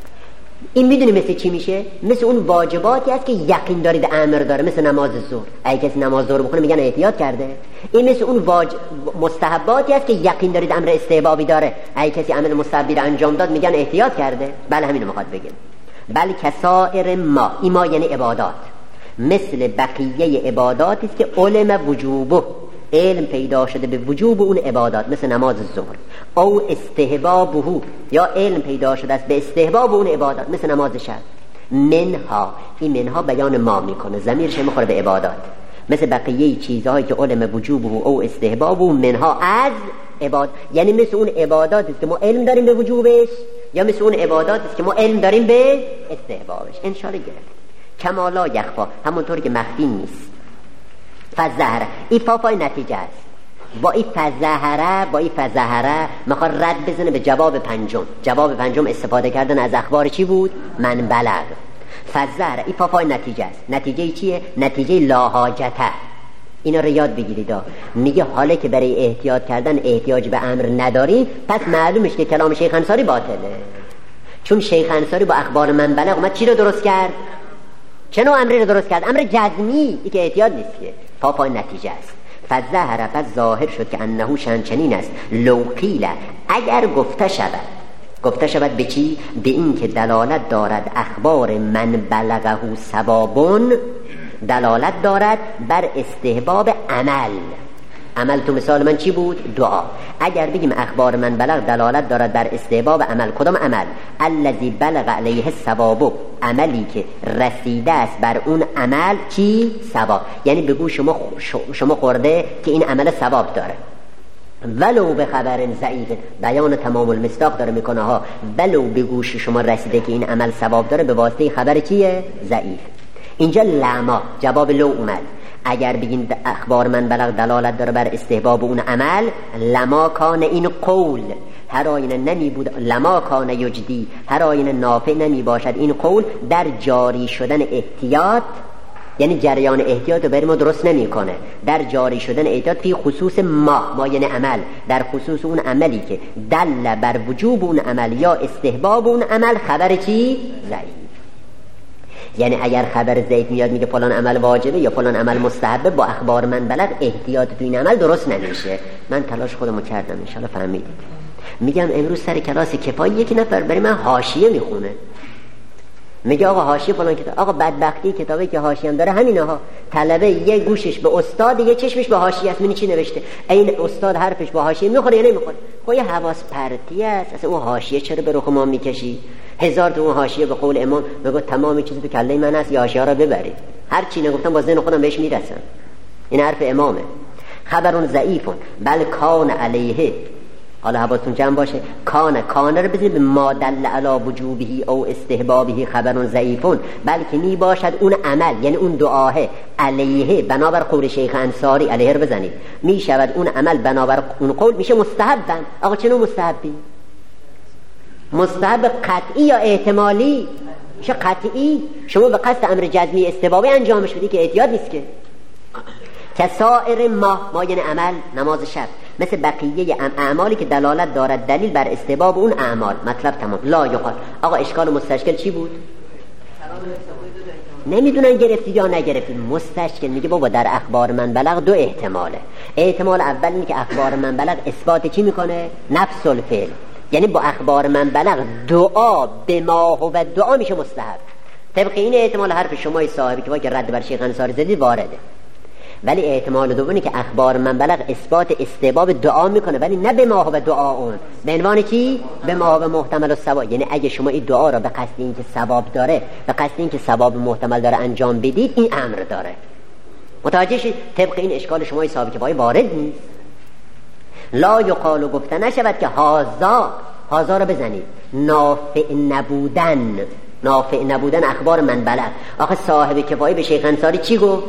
این میدونی مثل چی میشه؟ مثل اون واجباتی است که یقین دارید امر داره، مثل نماز ظهر. اگه کسی نماز ظهر بخونه میگن احتیاط کرده. این مثل اون واج... مستحباتی است که یقین دارید امر استحبابی داره. اگه کسی عمل مستحبی رو انجام داد میگن احتیاط کرده. بله همین رو میخواد بگه. بل کسائر ما، این ما یعنی عبادات، مثل بقیه عباداتی است که علم وجوبه، علم پیدا شده به وجوب اون عبادات، مثل نماز ظهر. او استحبابه، یا علم پیدا شده است به استحباب اون عبادات، مثل نماز شب. منها، این منها بیان ما میکنه، ضمیرش میخوره به عبادات، مثل بقیه چیزهایی که علم وجوبه او استحبابه منها از عبادات، یعنی مثل اون عباداتی است که ما علم داریم به وجوبش، یا مثل اون عباداتی است که ما علم داریم به استحبابش. ان شاء الله گرفت. کما لا یخفا، همونطور که مخفی نیست. فظهره، این پاپای نتیجه است. با این فظهره، با این فظهره میخواد رد بزنه به جواب پنجم. جواب پنجم استفاده کردن از اخبار چی بود؟ من بلغ. فظهره این پاپای نتیجه است. نتیجه چیه؟ نتیجه لا حاجته. اینا رو یاد بگیرید. میگه حالا که برای احتیاط کردن احتیاج به امر نداری، پس معلومه که کلام شیخ انصاری باطله، چون شیخ انصاری با اخبار من بلغ اومد چی رو درست کرد؟ چه نوع امری رو درست کرد؟ امر جزمی، ای که احتیاط نیست که پاپای نتیجه است. فظهر، پس ظاهر شد که انه شنچنین است. لو قیل، اگر گفته شود، گفته شود به چی؟ به این که دلالت دارد اخبار من بلغه ثوابون، دلالت دارد بر استحباب عمل. عمل تو مثال من چی بود؟ دعا. اگر بگیم اخبار من بلغ دلالت دارد بر استحباب عمل، کدام عمل؟ الذی بلغ علیه الثواب، عملی که رسیده است بر اون عمل چی؟ ثواب. یعنی بگو شما شما خورده که این عمل ثواب داره، ولو به خبر ضعیف، بیان تمام المصداق داره میکنه ها، ولو به گوش شما رسیده که این عمل ثواب داره به واسطه خبر چیه؟ ضعیف. اینجا لما جواب لو اومد. اگر بگین اخبار من بلغ دلالت داره بر استحباب اون عمل، لما کان این قول، هر آینه نمی بود، لما کان یجدی، هر آینه نافع نمی باشد این قول در جاری شدن احتیاط، یعنی جریان احتیاط رو برای ما درست نمی کنه، در جاری شدن احتیاط فی خصوص ما، ما یعنی عمل، در خصوص اون عملی که دل بر وجوب اون عمل یا استحباب اون عمل خبر چی؟ ضعیف. یعنی اگر خبر ضعیف میاد میگه فلان عمل واجبه یا فلان عمل مستحبه، با اخبار من بلغ احتیاط تو این عمل درست نمیشه. من تلاش خودمو کردم، ان شاءالله فهمیدید. میگم امروز سر کلاس کفایی یکی نفر برای من حاشیه میخونه، میگه آقا حاشیه فلان کتاب. آقا بدبختی کتابی که حاشیه هم داره همینه ها، طلبه یه گوشش به استاد یه چشمش به حاشیه است. من چی نوشته؟ این استاد حرفش با حاشیه میخوره یا نمیخوره؟ خب یه حواس پرتی است. اصلا اون حاشیه چرا به رخ ما میکشی؟ هزار تا اون حاشیه به قول امام میگه تمام چیز تو کله من است، یا حاشیه را ببرید. هر چی نگفتم با ذهن خودم بهش میرسم. این حرف امامه. خبرون ضعیفون بل کان علیه. حالا حواستون جمع باشه، کان کان رو بزنید به ما دل علی وجوبه او استحبابه خبرون ضعیفون، بلکه می باشد اون عمل یعنی اون دعاه علیه بنابر قول شیخ انصاری، علیه رو بزنید، می شود اون عمل بنابر اون قول میشه مستحبن. آقا چنو مستحبی؟ مستحب قطعی یا احتمالی؟ میشه قطعی. شما به قصد امر جزمی استحبابی انجامش بدی که احتیاط نیست که. کسائر ما ما یعنی عمل نماز شب، مثل بقیه اعمالی که دلالت دارد دلیل بر استحباب اون اعمال. مطلب تمام. لا یقال. آقا اشکال مستشکل چی بود؟ نمیدونن گرفتی یا نگرفتی. مستشکل میگه بابا در اخبار من بلغ دو احتماله. احتمال اول اینه که اخبار من بلغ اثبات چی میکنه؟ نفس الفعل، یعنی با اخبار من بلغ دعا به ما و دعا میشه مستحب. طبق این احتمال حرف شما صاحبی که که رد بر شیخ انصاری زدید وارده. ولی احتمال دومی که اخبار من بلغ اثبات استحباب دعا میکنه، ولی نه به ما و دعا اون، به عنوان چی؟ به ما و محتمل الثواب. یعنی اگه شما این دعا را به قصد اینکه ثواب داره، به قصد اینکه ثواب محتمل داره انجام بدید، این امر داره. متوجه شید؟ طبق این اشکال شما صاحبی که وارد نیست. لا یقال گفته نشود که هازا هازا رو بزنید نافع نبودن. نافع نبودن اخبار من بلغ. آخه صاحب کفایی به شیخ انصاری چی گفت؟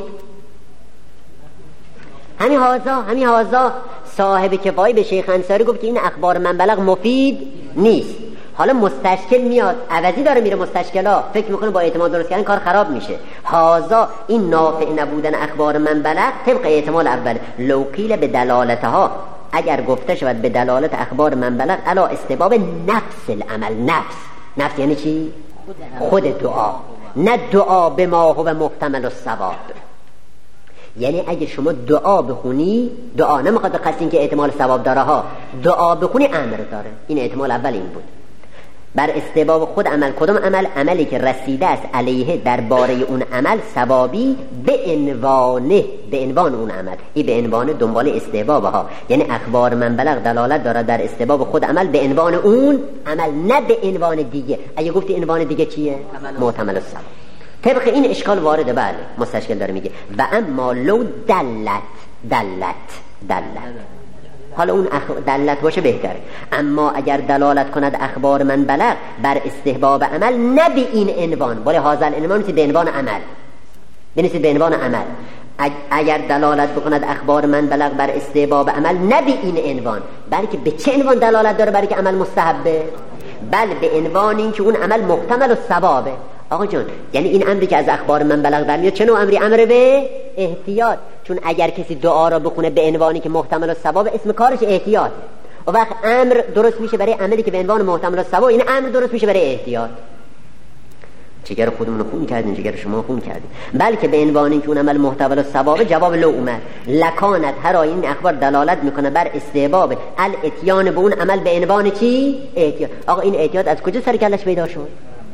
همین هازا همین هازا صاحب کفایی به شیخ انصاری گفت که این اخبار من بلغ مفید نیست. حالا مستشکل میاد عوضی داره میره مستشکلا، فکر میکنه با اعتماد درست کردن کار خراب میشه. هازا این نافع نبودن اخبار من بلغ طبق احتمال اول. لو قیل به دلالتها، اگر گفته شود به دلالت اخبار من بلغ علا استباب نفس العمل. نفس نفس یعنی چی؟ خود دعا، نه دعا به ما و محتمل الثواب. یعنی اگه شما دعا بخونی، دعا نمیخواد به قصد این که احتمال ثواب داره ها، دعا بخونی امر داره. این احتمال اول این بود. بر استباب خود عمل. کدام عمل؟ عملی که رسیده است علیه درباره اون عمل ثوابی به عنوانه، به عنوان اون عمل. این به عنوان دنبال استباب ها، یعنی اخبار من بلغ دلالت داره در استباب خود عمل به عنوان اون عمل، نه به عنوان دیگه. اگه گفتی عنوان دیگه چیه؟ محتمل الثواب. طبق این اشکال وارده. بله مستشکل داره میگه و اما لو دلت دلت دلت حالا اون اخ... دلت باشه بهتره. اما اگر دلالت کند اخبار من بلغ بر استحباب عمل، نه به این عنوان، ولی حاضر عنوان نیست، به عنوان عمل، بنویسید به عنوان عمل. اگر دلالت بکند اخبار من بلغ بر استحباب عمل، نه به این عنوان، بلکه به چه عنوان دلالت داره؟ برای که عمل مستحبه، بل به عنوان این که اون عمل محتمل الثوابه. آقا جان یعنی این امری که از اخبار من بلغ در میاد چه نوع امری؟ امر به احتیاط. چون اگر کسی دعا را بخونه به عنوانی که محتمل الثواب، اسم کارش احتیاط. و وقت امر درست میشه برای عملی که به عنوان محتمل الثواب، این امر درست میشه برای احتیاط. جگر خودمون رو خون کردین، جگر شما خون کردین. بلکه به عنوان این که اون عمل محتمل الثواب، جواب لو اومد. لکانت هر این اخبار دلالت میکنه بر استحباب الاتیان به اون عمل به عنوان چی؟ احتیاط. آقا این احتیاط از کجا سر کلش پیدا شد؟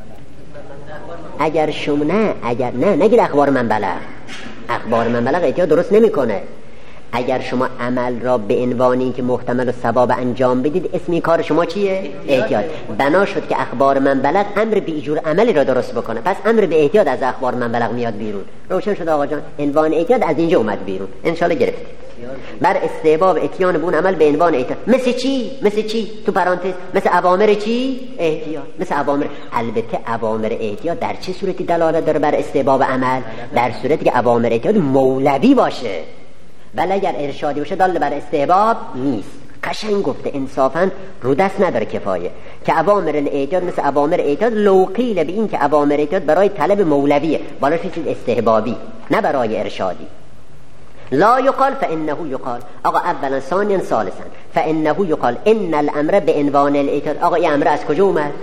اگر شما نه اگر نه نگید اخبار من بلغ، اخبار من بلغ احتیاط درست نمیکنه. اگر شما عمل را به عنوان این که محتمل الثواب انجام بدید، اسمی کار شما چیه؟ احتیاط. بنا شد که اخبار من بلغ امر به ایجور عملی را درست بکنه، پس امر به احتیاط از اخبار من بلغ میاد بیرون. روشن شد آقا جان؟ عنوان احتیاط از اینجا اومد بیرون. ان شاء الله گرفتید. بر استحباب اتیان به اون عمل به عنوان احتیاط. مثل چی؟ مثل چی؟ تو پرانتز مثل اوامر چی؟ احتیاط. مثل اوامر. البته اوامر احتیاط در چه صورتی دلالت داره بر استحباب عمل؟ در صورتی که اوامر احتیاط مولوی باشه. ولی اگر ارشادی باشه دال بر استحباب نیست. قشنگ گفته، انصافا رو دست نداره کفایه که اوامر الاحتیاط مثل اوامر احتیاط لو قیل به این که اوامر احتیاط برای طلب مولویه، بالاش چیز استحبابی، نه برای ارشادی. لا یقال فانه یقال. آقا اولا ثانیا ثالثا فانه یقال ان الامر به عنوان الاحتیاط. آقا این امر از کجا اومد؟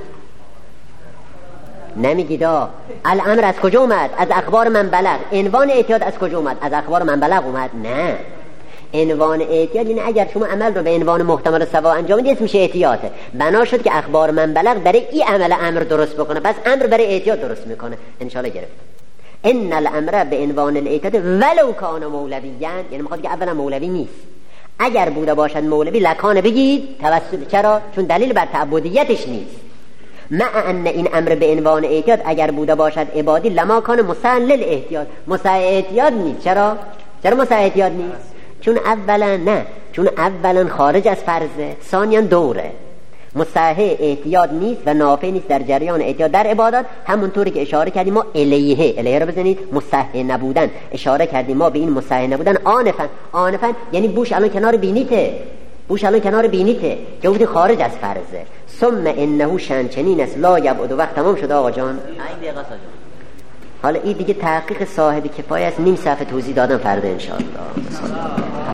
نمیگید آ الامر از کجا اومد؟ از اخبار من بلغ. عنوان احتیاط از کجا اومد؟ از اخبار من بلغ اومد؟ نه، عنوان احتیاط یعنی اگر شما عمل رو به عنوان محتمل سوا انجام بدید اسمش احتیاطه. بنا شد که اخبار من بلغ برای این عمل امر درست بکنه، پس امر برای احتیاط درست میکنه. ان شاء الله گرفت. ان الامر به عنوان الاحتیاط ولو کان مولویان، یعنی میخواد که اولا مولوی نیست، اگر بوده باشد مولوی لکان بگید توسل. چرا؟ چون دلیل بر تعبدیتش نیست. مع ان این امر به عنوان احتیاط اگر بوده باشد عبادی لما کان مسلل احتیاط، مسلل احتیاط نیست. چرا؟ چرا مسلل احتیاط نیست؟ چون اولا نه، چون اولا خارج از فرضه، ثانیا دوره. مصحح احتیاط نیست و نافع نیست در جریان احتیاط در عبادات. همونطوری که اشاره کردیم ما الیه الیه رو بزنید مصحح نبودن، اشاره کردیم ما به این مصحح نبودن آنفن. آنفن یعنی بوش الان کنار بینیته، بوش الان کنار بینیته که گفتیم خارج از فرضه. ثم انه شنچنین است لا یبعد. وقت تمام شد آقا جان. حالا این دیگه تحقیق صاحب کفایه است، نیم صفحه توضیح دادم فردا ان شاء الله.